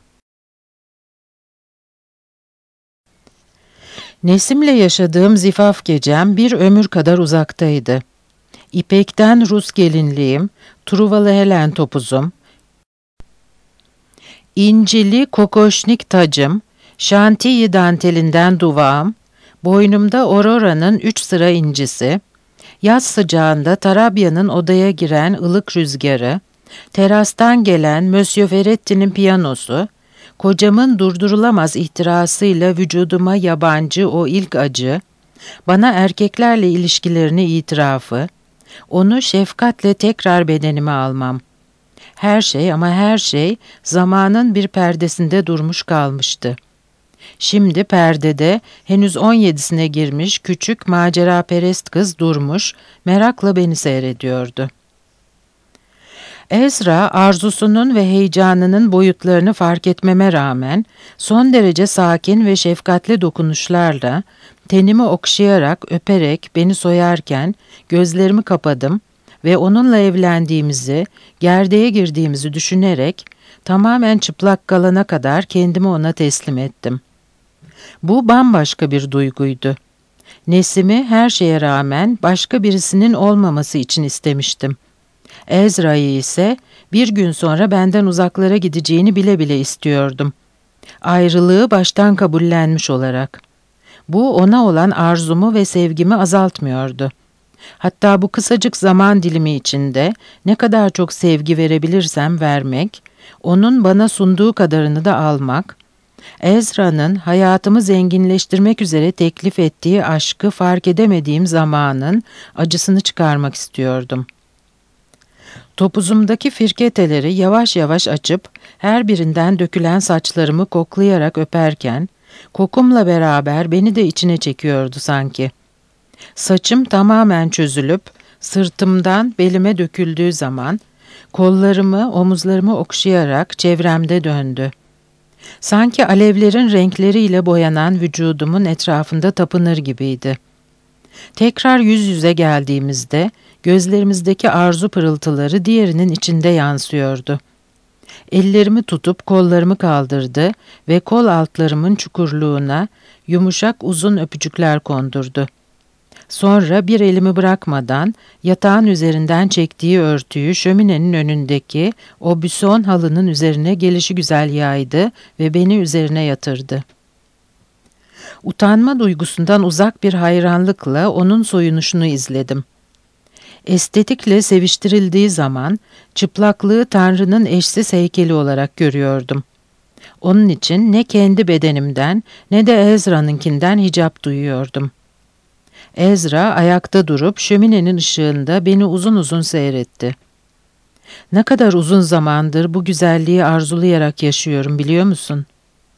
Nesim'le yaşadığım zifaf gecem bir ömür kadar uzaktaydı. İpekten Rus gelinliğim, Truvalı Helen topuzum, incili kokoşnik tacım, şantiyi dantelinden duvağım, boynumda Aurora'nın 3 sıra incisi, yaz sıcağında Tarabya'nın odaya giren ılık rüzgarı, terastan gelen Monsieur Ferretti'nin piyanosu, kocamın durdurulamaz ihtirasıyla vücuduma yabancı o ilk acı, bana erkeklerle ilişkilerini itirafı, onu şefkatle tekrar bedenime almam. Her şey ama her şey zamanın bir perdesinde durmuş kalmıştı. Şimdi perdede henüz 17'sine girmiş küçük maceraperest kız durmuş, merakla beni seyrediyordu. Ezra arzusunun ve heyecanının boyutlarını fark etmeme rağmen son derece sakin ve şefkatli dokunuşlarla tenimi okşayarak öperek beni soyarken gözlerimi kapadım ve onunla evlendiğimizi, gerdeğe girdiğimizi düşünerek tamamen çıplak kalana kadar kendimi ona teslim ettim. Bu bambaşka bir duyguydu. Nesim'i her şeye rağmen başka birisinin olmaması için istemiştim. Ezra'yı ise bir gün sonra benden uzaklara gideceğini bile bile istiyordum. Ayrılığı baştan kabullenmiş olarak. Bu ona olan arzumu ve sevgimi azaltmıyordu. Hatta bu kısacık zaman dilimi içinde ne kadar çok sevgi verebilirsem vermek, onun bana sunduğu kadarını da almak, Ezra'nın hayatımı zenginleştirmek üzere teklif ettiği aşkı fark edemediğim zamanın acısını çıkarmak istiyordum. Topuzumdaki firketeleri yavaş yavaş açıp her birinden dökülen saçlarımı koklayarak öperken, kokumla beraber beni de içine çekiyordu sanki. Saçım tamamen çözülüp sırtımdan belime döküldüğü zaman kollarımı, omuzlarımı okşayarak çevremde döndü. Sanki alevlerin renkleriyle boyanan vücudumun etrafında tapınır gibiydi. Tekrar yüz yüze geldiğimizde gözlerimizdeki arzu pırıltıları diğerinin içinde yansıyordu. Ellerimi tutup kollarımı kaldırdı ve kol altlarımın çukurluğuna yumuşak uzun öpücükler kondurdu. Sonra bir elimi bırakmadan yatağın üzerinden çektiği örtüyü şöminenin önündeki o büson halının üzerine gelişigüzel yaydı ve beni üzerine yatırdı. Utanma duygusundan uzak bir hayranlıkla onun soyunuşunu izledim. Estetikle seviştirildiği zaman çıplaklığı Tanrı'nın eşsiz heykeli olarak görüyordum. Onun için ne kendi bedenimden ne de Ezra'nınkinden hicap duyuyordum. Ezra ayakta durup şöminenin ışığında beni uzun uzun seyretti. Ne kadar uzun zamandır bu güzelliği arzulayarak yaşıyorum biliyor musun?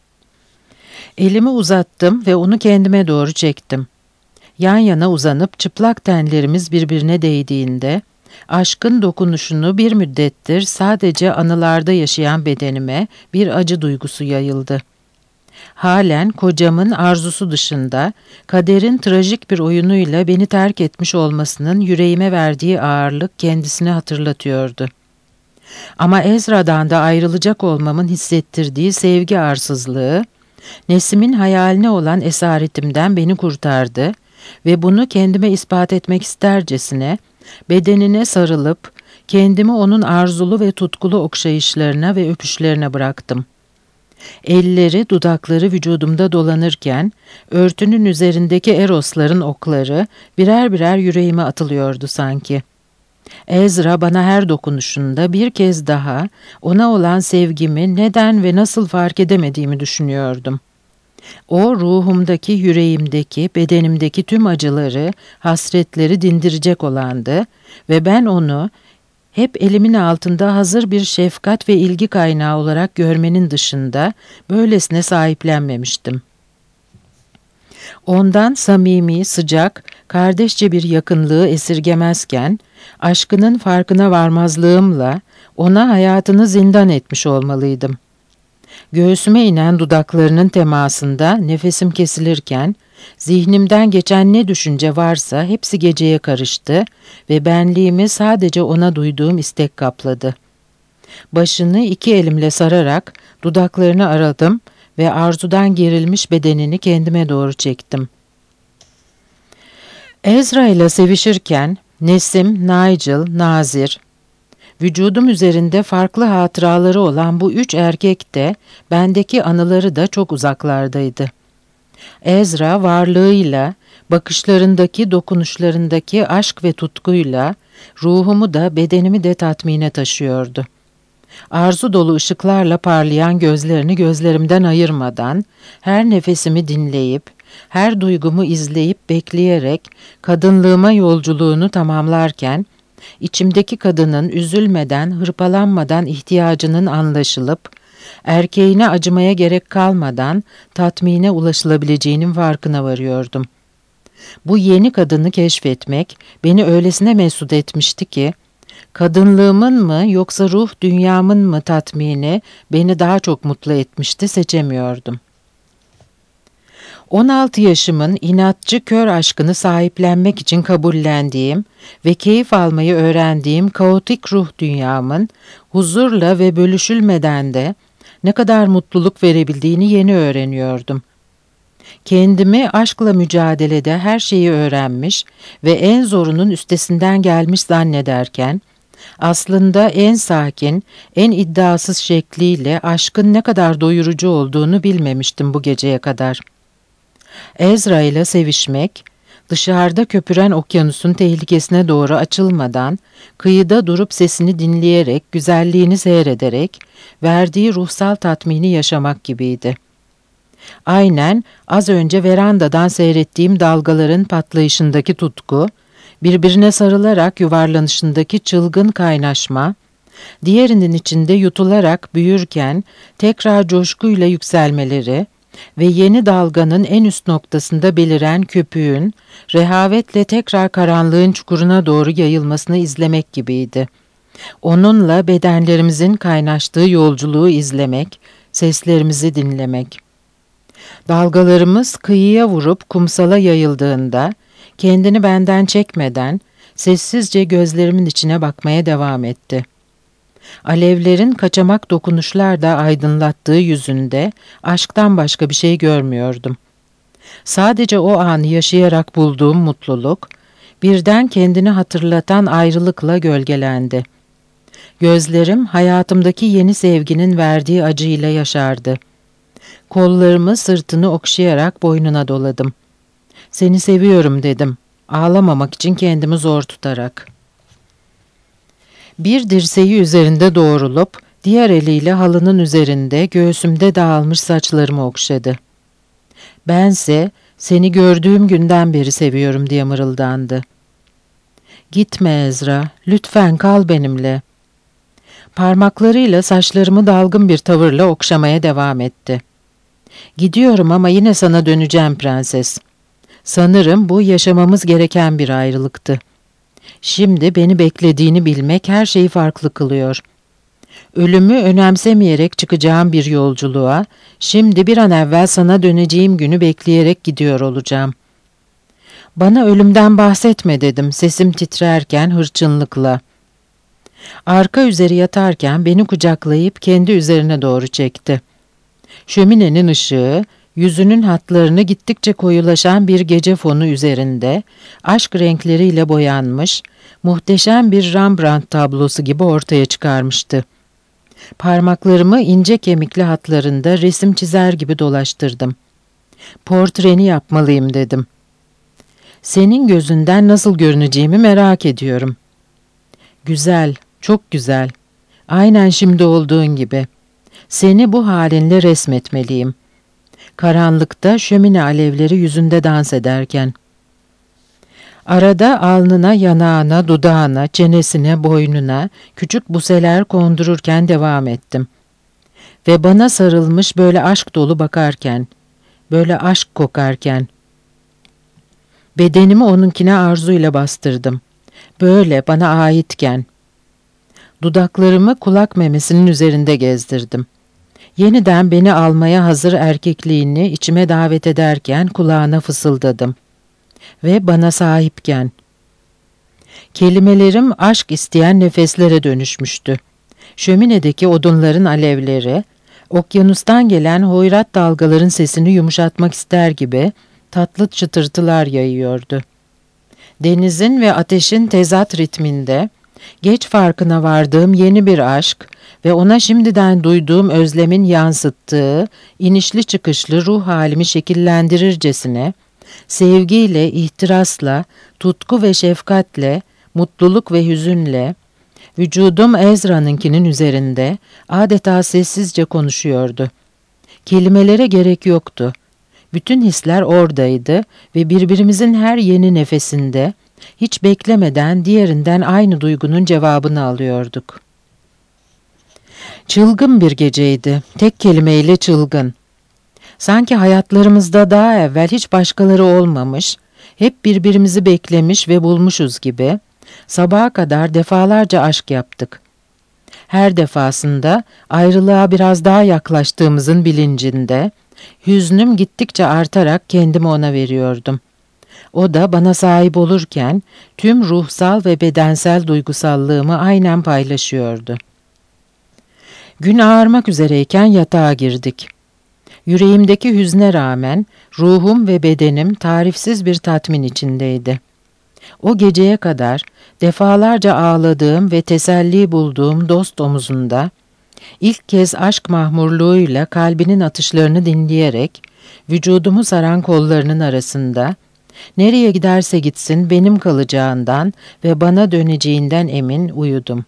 Elimi uzattım ve onu kendime doğru çektim. Yan yana uzanıp çıplak tenlerimiz birbirine değdiğinde, aşkın dokunuşunu bir müddettir sadece anılarda yaşayan bedenime bir acı duygusu yayıldı. Halen kocamın arzusu dışında, kaderin trajik bir oyunuyla beni terk etmiş olmasının yüreğime verdiği ağırlık kendisini hatırlatıyordu. Ama Ezra'dan da ayrılacak olmamın hissettirdiği sevgi arsızlığı, Nesim'in hayaline olan esaretimden beni kurtardı ve bunu kendime ispat etmek istercesine, bedenine sarılıp, kendimi onun arzulu ve tutkulu okşayışlarına ve öpüşlerine bıraktım. Elleri, dudakları vücudumda dolanırken, örtünün üzerindeki Erosların okları birer birer yüreğime atılıyordu sanki. Ezra bana her dokunuşunda bir kez daha ona olan sevgimi neden ve nasıl fark edemediğimi düşünüyordum. O ruhumdaki, yüreğimdeki, bedenimdeki tüm acıları, hasretleri dindirecek olandı ve ben onu hep elimin altında hazır bir şefkat ve ilgi kaynağı olarak görmenin dışında böylesine sahiplenmemiştim. Ondan samimi, sıcak, kardeşçe bir yakınlığı esirgemezken, aşkının farkına varmazlığımla ona hayatını zindan etmiş olmalıydım. Göğsüme inen dudaklarının temasında nefesim kesilirken, zihnimden geçen ne düşünce varsa hepsi geceye karıştı ve benliğimi sadece ona duyduğum istek kapladı. Başını iki elimle sararak dudaklarını aradım ve arzudan gerilmiş bedenini kendime doğru çektim. Ezra ile sevişirken Nesim, Nigel, Nazir, vücudum üzerinde farklı hatıraları olan bu üç erkek de bendeki anıları da çok uzaklardaydı. Ezra varlığıyla, bakışlarındaki, dokunuşlarındaki aşk ve tutkuyla ruhumu da bedenimi de tatmine taşıyordu. Arzu dolu ışıklarla parlayan gözlerini gözlerimden ayırmadan, her nefesimi dinleyip, her duygumu izleyip bekleyerek kadınlığıma yolculuğunu tamamlarken, içimdeki kadının üzülmeden, hırpalanmadan ihtiyacının anlaşılıp, erkeğine acımaya gerek kalmadan tatmine ulaşılabileceğinin farkına varıyordum. Bu yeni kadını keşfetmek beni öylesine mesut etmişti ki, kadınlığımın mı yoksa ruh dünyamın mı tatmini beni daha çok mutlu etmişti, seçemiyordum. 16 yaşımın inatçı kör aşkını sahiplenmek için kabullendiğim ve keyif almayı öğrendiğim kaotik ruh dünyamın huzurla ve bölüşülmeden de ne kadar mutluluk verebildiğini yeni öğreniyordum. Kendimi aşkla mücadelede her şeyi öğrenmiş ve en zorunun üstesinden gelmiş zannederken, aslında en sakin, en iddiasız şekliyle aşkın ne kadar doyurucu olduğunu bilmemiştim bu geceye kadar. Ezra ile sevişmek, dışarıda köpüren okyanusun tehlikesine doğru açılmadan, kıyıda durup sesini dinleyerek, güzelliğini seyrederek, verdiği ruhsal tatmini yaşamak gibiydi. Aynen az önce verandadan seyrettiğim dalgaların patlayışındaki tutku, birbirine sarılarak yuvarlanışındaki çılgın kaynaşma, diğerinin içinde yutularak büyürken tekrar coşkuyla yükselmeleri ve yeni dalganın en üst noktasında beliren köpüğün, rehavetle tekrar karanlığın çukuruna doğru yayılmasını izlemek gibiydi. Onunla bedenlerimizin kaynaştığı yolculuğu izlemek, seslerimizi dinlemek. Dalgalarımız kıyıya vurup kumsala yayıldığında, kendini benden çekmeden, sessizce gözlerimin içine bakmaya devam etti. Alevlerin kaçamak dokunuşlarda aydınlattığı yüzünde aşktan başka bir şey görmüyordum. Sadece o anı yaşayarak bulduğum mutluluk, birden kendini hatırlatan ayrılıkla gölgelendi. Gözlerim hayatımdaki yeni sevginin verdiği acıyla yaşardı. Kollarımı sırtını okşayarak boynuna doladım. "Seni seviyorum," dedim, ağlamamak için kendimi zor tutarak. Bir dirseği üzerinde doğrulup, diğer eliyle halının üzerinde göğsümde dağılmış saçlarımı okşadı. "Bense seni gördüğüm günden beri seviyorum," diye mırıldandı. "Gitme Ezra, lütfen kal benimle." Parmaklarıyla saçlarımı dalgın bir tavırla okşamaya devam etti. "Gidiyorum ama yine sana döneceğim prenses. Sanırım bu yaşamamız gereken bir ayrılıktı. Şimdi beni beklediğini bilmek her şeyi farklı kılıyor. Ölümü önemsemeyerek çıkacağım bir yolculuğa, şimdi bir an evvel sana döneceğim günü bekleyerek gidiyor olacağım." "Bana ölümden bahsetme," dedim sesim titrerken hırçınlıkla. Arka üzeri yatarken beni kucaklayıp kendi üzerine doğru çekti. Şöminenin ışığı, yüzünün hatlarını gittikçe koyulaşan bir gece fonu üzerinde, aşk renkleriyle boyanmış, muhteşem bir Rembrandt tablosu gibi ortaya çıkarmıştı. Parmaklarımı ince kemikli hatlarında resim çizer gibi dolaştırdım. Portreni yapmalıyım dedim. Senin gözünden nasıl görüneceğimi merak ediyorum. Güzel, çok güzel. Aynen şimdi olduğun gibi. Seni bu halinle resmetmeliyim. Karanlıkta şömine alevleri yüzünde dans ederken. Arada alnına, yanağına, dudağına, çenesine, boynuna küçük buseler kondururken devam ettim. Ve bana sarılmış böyle aşk dolu bakarken, böyle aşk kokarken. Bedenimi onunkine arzuyla bastırdım. Böyle bana aitken. Dudaklarımı kulak memesinin üzerinde gezdirdim. Yeniden beni almaya hazır erkekliğini içime davet ederken kulağına fısıldadım. Ve bana sahipken. Kelimelerim aşk isteyen nefeslere dönüşmüştü. Şöminedeki odunların alevleri, okyanustan gelen hoyrat dalgaların sesini yumuşatmak ister gibi tatlı çıtırtılar yayıyordu. Denizin ve ateşin tezat ritminde, geç farkına vardığım yeni bir aşk ve ona şimdiden duyduğum özlemin yansıttığı inişli çıkışlı ruh halimi şekillendirircesine, sevgiyle, ihtirasla, tutku ve şefkatle, mutluluk ve hüzünle, vücudum Ezra'nınkinin üzerinde adeta sessizce konuşuyordu. Kelimelere gerek yoktu. Bütün hisler oradaydı ve birbirimizin her yeni nefesinde, hiç beklemeden diğerinden aynı duygunun cevabını alıyorduk. Çılgın bir geceydi, tek kelimeyle çılgın. Sanki hayatlarımızda daha evvel hiç başkaları olmamış, hep birbirimizi beklemiş ve bulmuşuz gibi, sabaha kadar defalarca aşk yaptık. Her defasında ayrılığa biraz daha yaklaştığımızın bilincinde, hüznüm gittikçe artarak kendimi ona veriyordum. O da bana sahip olurken tüm ruhsal ve bedensel duygusallığımı aynen paylaşıyordu. Gün ağarmak üzereyken yatağa girdik. Yüreğimdeki hüzne rağmen ruhum ve bedenim tarifsiz bir tatmin içindeydi. O geceye kadar defalarca ağladığım ve teselli bulduğum dost omuzunda, ilk kez aşk mahmurluğuyla kalbinin atışlarını dinleyerek, vücudumu saran kollarının arasında, nereye giderse gitsin benim kalacağından ve bana döneceğinden emin uyudum.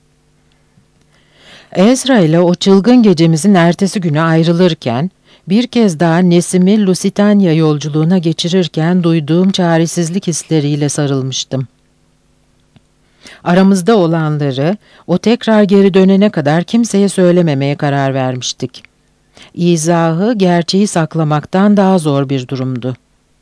Ezra ile o çılgın gecemizin ertesi günü ayrılırken, bir kez daha Nesim'i Lusitania yolculuğuna geçirirken duyduğum çaresizlik hisleriyle sarılmıştım. Aramızda olanları o tekrar geri dönene kadar kimseye söylememeye karar vermiştik. İzahı gerçeği saklamaktan daha zor bir durumdu.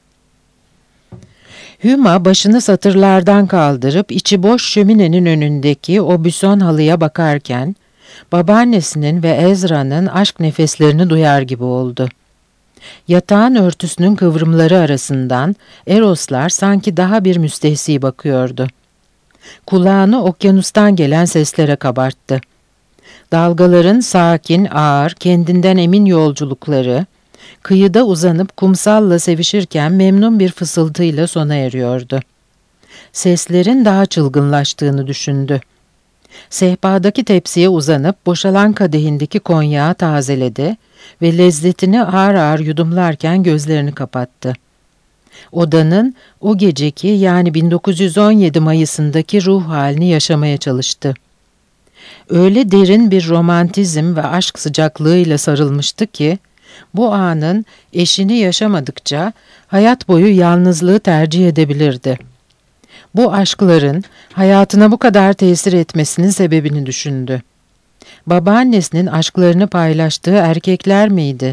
Hüma başını satırlardan kaldırıp içi boş şöminenin önündeki o büson halıya bakarken, babaannesinin ve Ezra'nın aşk nefeslerini duyar gibi oldu. Yatağın örtüsünün kıvrımları arasından Eroslar sanki daha bir müstehsi bakıyordu. Kulağını okyanustan gelen seslere kabarttı. Dalgaların sakin, ağır, kendinden emin yolculukları, kıyıda uzanıp kumsalla sevişirken memnun bir fısıltıyla sona eriyordu. Seslerin daha çılgınlaştığını düşündü. Sehpadaki tepsiye uzanıp boşalan kadehindeki konyağı tazeledi ve lezzetini ağır ağır yudumlarken gözlerini kapattı. Odanın o geceki yani 1917 Mayıs'ındaki ruh halini yaşamaya çalıştı. Öyle derin bir romantizm ve aşk sıcaklığıyla sarılmıştı ki, bu anın eşini yaşamadıkça hayat boyu yalnızlığı tercih edebilirdi. Bu aşkların hayatına bu kadar tesir etmesinin sebebini düşündü. Babaannesinin aşklarını paylaştığı erkekler miydi?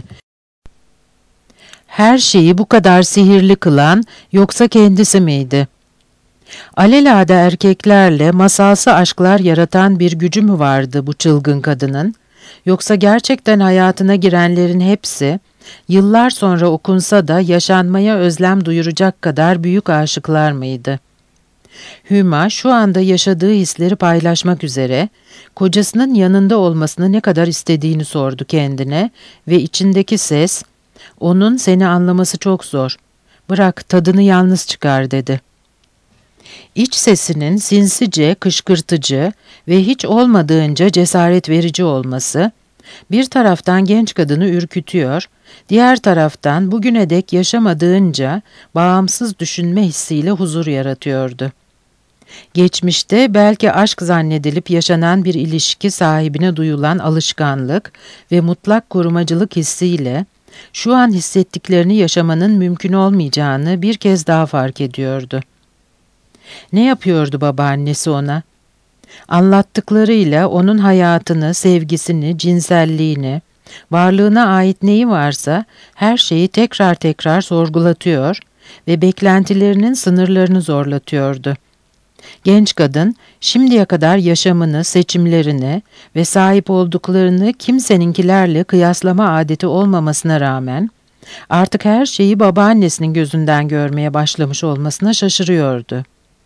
Her şeyi bu kadar sihirli kılan yoksa kendisi miydi? Alelade erkeklerle masalsı aşklar yaratan bir gücü mü vardı bu çılgın kadının? Yoksa gerçekten hayatına girenlerin hepsi, yıllar sonra okunsa da yaşanmaya özlem duyuracak kadar büyük aşıklar mıydı? Hüma şu anda yaşadığı hisleri paylaşmak üzere, kocasının yanında olmasını ne kadar istediğini sordu kendine ve içindeki ses, onun seni anlaması çok zor, bırak tadını yalnız çıkar dedi. İç sesinin sinsice, kışkırtıcı ve hiç olmadığınca cesaret verici olması, bir taraftan genç kadını ürkütüyor, diğer taraftan bugüne dek yaşamadığınca bağımsız düşünme hissiyle huzur yaratıyordu. Geçmişte belki aşk zannedilip yaşanan bir ilişki sahibine duyulan alışkanlık ve mutlak korumacılık hissiyle, şu an hissettiklerini yaşamanın mümkün olmayacağını bir kez daha fark ediyordu. Ne yapıyordu babaannesi ona? Anlattıklarıyla onun hayatını, sevgisini, cinselliğini, varlığına ait neyi varsa her şeyi tekrar tekrar sorgulatıyor ve beklentilerinin sınırlarını zorlatıyordu. Genç kadın, şimdiye kadar yaşamını, seçimlerini ve sahip olduklarını kimseninkilerle kıyaslama adeti olmamasına rağmen, artık her şeyi babaannesinin gözünden görmeye başlamış olmasına şaşırıyordu.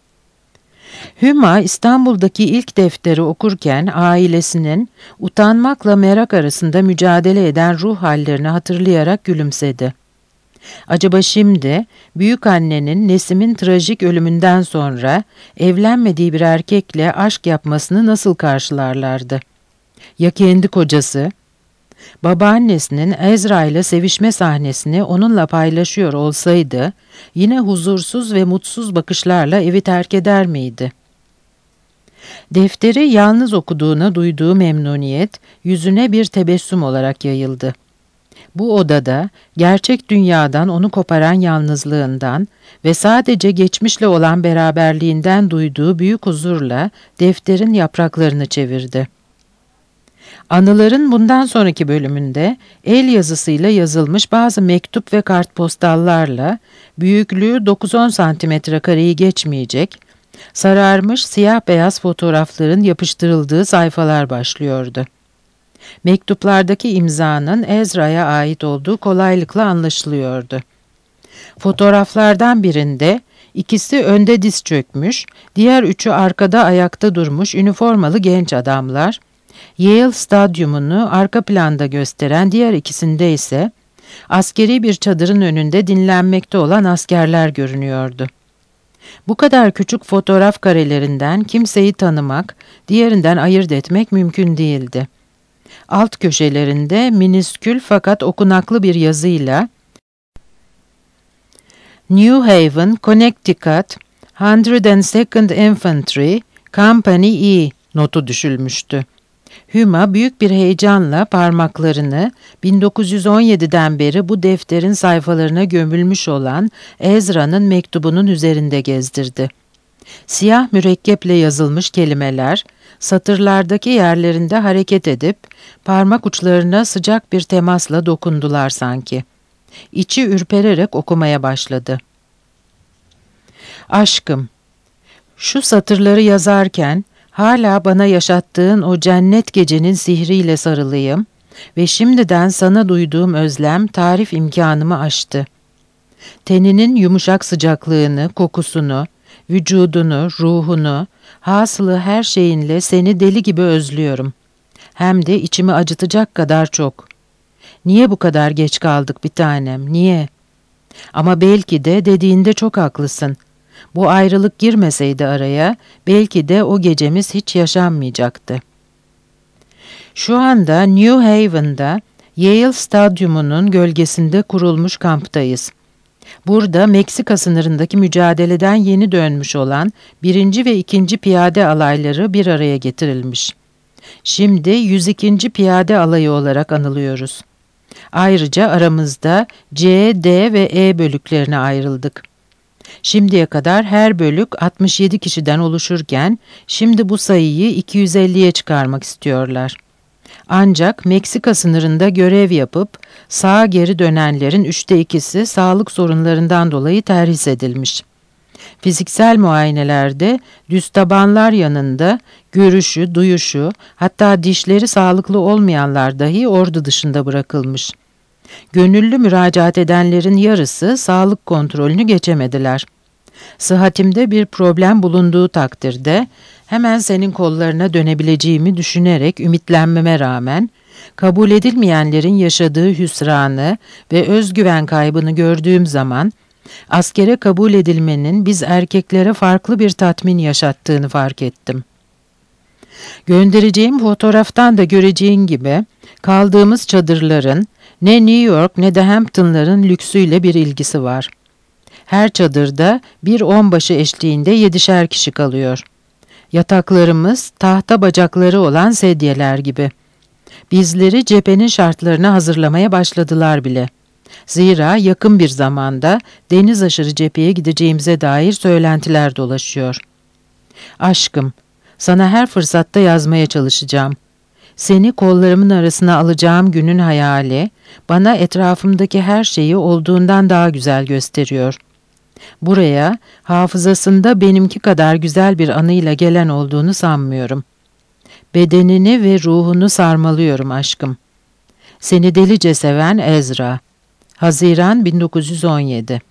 Hüma, İstanbul'daki ilk defteri okurken ailesinin utanmakla merak arasında mücadele eden ruh hallerini hatırlayarak gülümsedi. Acaba şimdi büyükannenin Nesim'in trajik ölümünden sonra evlenmediği bir erkekle aşk yapmasını nasıl karşılarlardı? Ya kendi kocası? Babaannesinin Ezra ile sevişme sahnesini onunla paylaşıyor olsaydı, yine huzursuz ve mutsuz bakışlarla evi terk eder miydi? Defteri yalnız okuduğuna duyduğu memnuniyet, yüzüne bir tebessüm olarak yayıldı. Bu odada, gerçek dünyadan onu koparan yalnızlığından ve sadece geçmişle olan beraberliğinden duyduğu büyük huzurla defterin yapraklarını çevirdi. Anıların bundan sonraki bölümünde el yazısıyla yazılmış bazı mektup ve kartpostallarla büyüklüğü 9-10 santimetre kareyi geçmeyecek, sararmış siyah beyaz fotoğrafların yapıştırıldığı sayfalar başlıyordu. Mektuplardaki imzanın Ezra'ya ait olduğu kolaylıkla anlaşılıyordu. Fotoğraflardan birinde ikisi önde diz çökmüş, diğer üçü arkada ayakta durmuş üniformalı genç adamlar, Yale Stadyumunu arka planda gösteren diğer ikisinde ise askeri bir çadırın önünde dinlenmekte olan askerler görünüyordu. Bu kadar küçük fotoğraf karelerinden kimseyi tanımak, diğerinden ayırt etmek mümkün değildi. Alt köşelerinde miniskül fakat okunaklı bir yazıyla New Haven, Connecticut, 102nd Infantry, Company E notu düşülmüştü. Hüma büyük bir heyecanla parmaklarını 1917'den beri bu defterin sayfalarına gömülmüş olan Ezra'nın mektubunun üzerinde gezdirdi. Siyah mürekkeple yazılmış kelimeler, satırlardaki yerlerinde hareket edip parmak uçlarına sıcak bir temasla dokundular sanki. İçi ürpererek okumaya başladı. Aşkım, şu satırları yazarken hala bana yaşattığın o cennet gecenin sihriyle sarılayım ve şimdiden sana duyduğum özlem tarif imkanımı aştı. Teninin yumuşak sıcaklığını, kokusunu, vücudunu, ruhunu, hasılı her şeyinle seni deli gibi özlüyorum. Hem de içimi acıtacak kadar çok. Niye bu kadar geç kaldık bir tanem, niye? Ama belki de dediğinde çok haklısın. Bu ayrılık girmeseydi araya, belki de o gecemiz hiç yaşanmayacaktı. Şu anda New Haven'da Yale Stadyumu'nun gölgesinde kurulmuş kamptayız. Burada Meksika sınırındaki mücadeleden yeni dönmüş olan 1. ve 2. Piyade alayları bir araya getirilmiş. Şimdi 102. Piyade Alayı olarak anılıyoruz. Ayrıca aramızda C, D ve E bölüklerine ayrıldık. Şimdiye kadar her bölük 67 kişiden oluşurken şimdi bu sayıyı 250'ye çıkarmak istiyorlar. Ancak Meksika sınırında görev yapıp sağa geri dönenlerin 2/3'ü sağlık sorunlarından dolayı terhis edilmiş. Fiziksel muayenelerde düz tabanlar yanında görüşü, duyuşu, hatta dişleri sağlıklı olmayanlar dahi ordu dışında bırakılmış. Gönüllü müracaat edenlerin yarısı sağlık kontrolünü geçemediler. Sıhhatimde bir problem bulunduğu takdirde hemen senin kollarına dönebileceğimi düşünerek ümitlenmeme rağmen, kabul edilmeyenlerin yaşadığı hüsranı ve özgüven kaybını gördüğüm zaman Askere kabul edilmenin biz erkeklere farklı bir tatmin yaşattığını fark ettim. Göndereceğim fotoğraftan da göreceğin gibi kaldığımız çadırların ne New York ne de Hampton'ların lüksüyle bir ilgisi var. Her çadırda bir onbaşı eşliğinde 7'şer kişi kalıyor. Yataklarımız tahta bacakları olan sedyeler gibi. Bizleri cephenin şartlarına hazırlamaya başladılar bile. Zira yakın bir zamanda deniz aşırı cepheye gideceğimize dair söylentiler dolaşıyor. Aşkım, sana her fırsatta yazmaya çalışacağım. Seni kollarımın arasına alacağım günün hayali, bana etrafımdaki her şeyi olduğundan daha güzel gösteriyor. Buraya, hafızasında benimki kadar güzel bir anıyla gelen olduğunu sanmıyorum. Bedenini ve ruhunu sarmalıyorum aşkım. Seni delice seven Ezra. Haziran 1917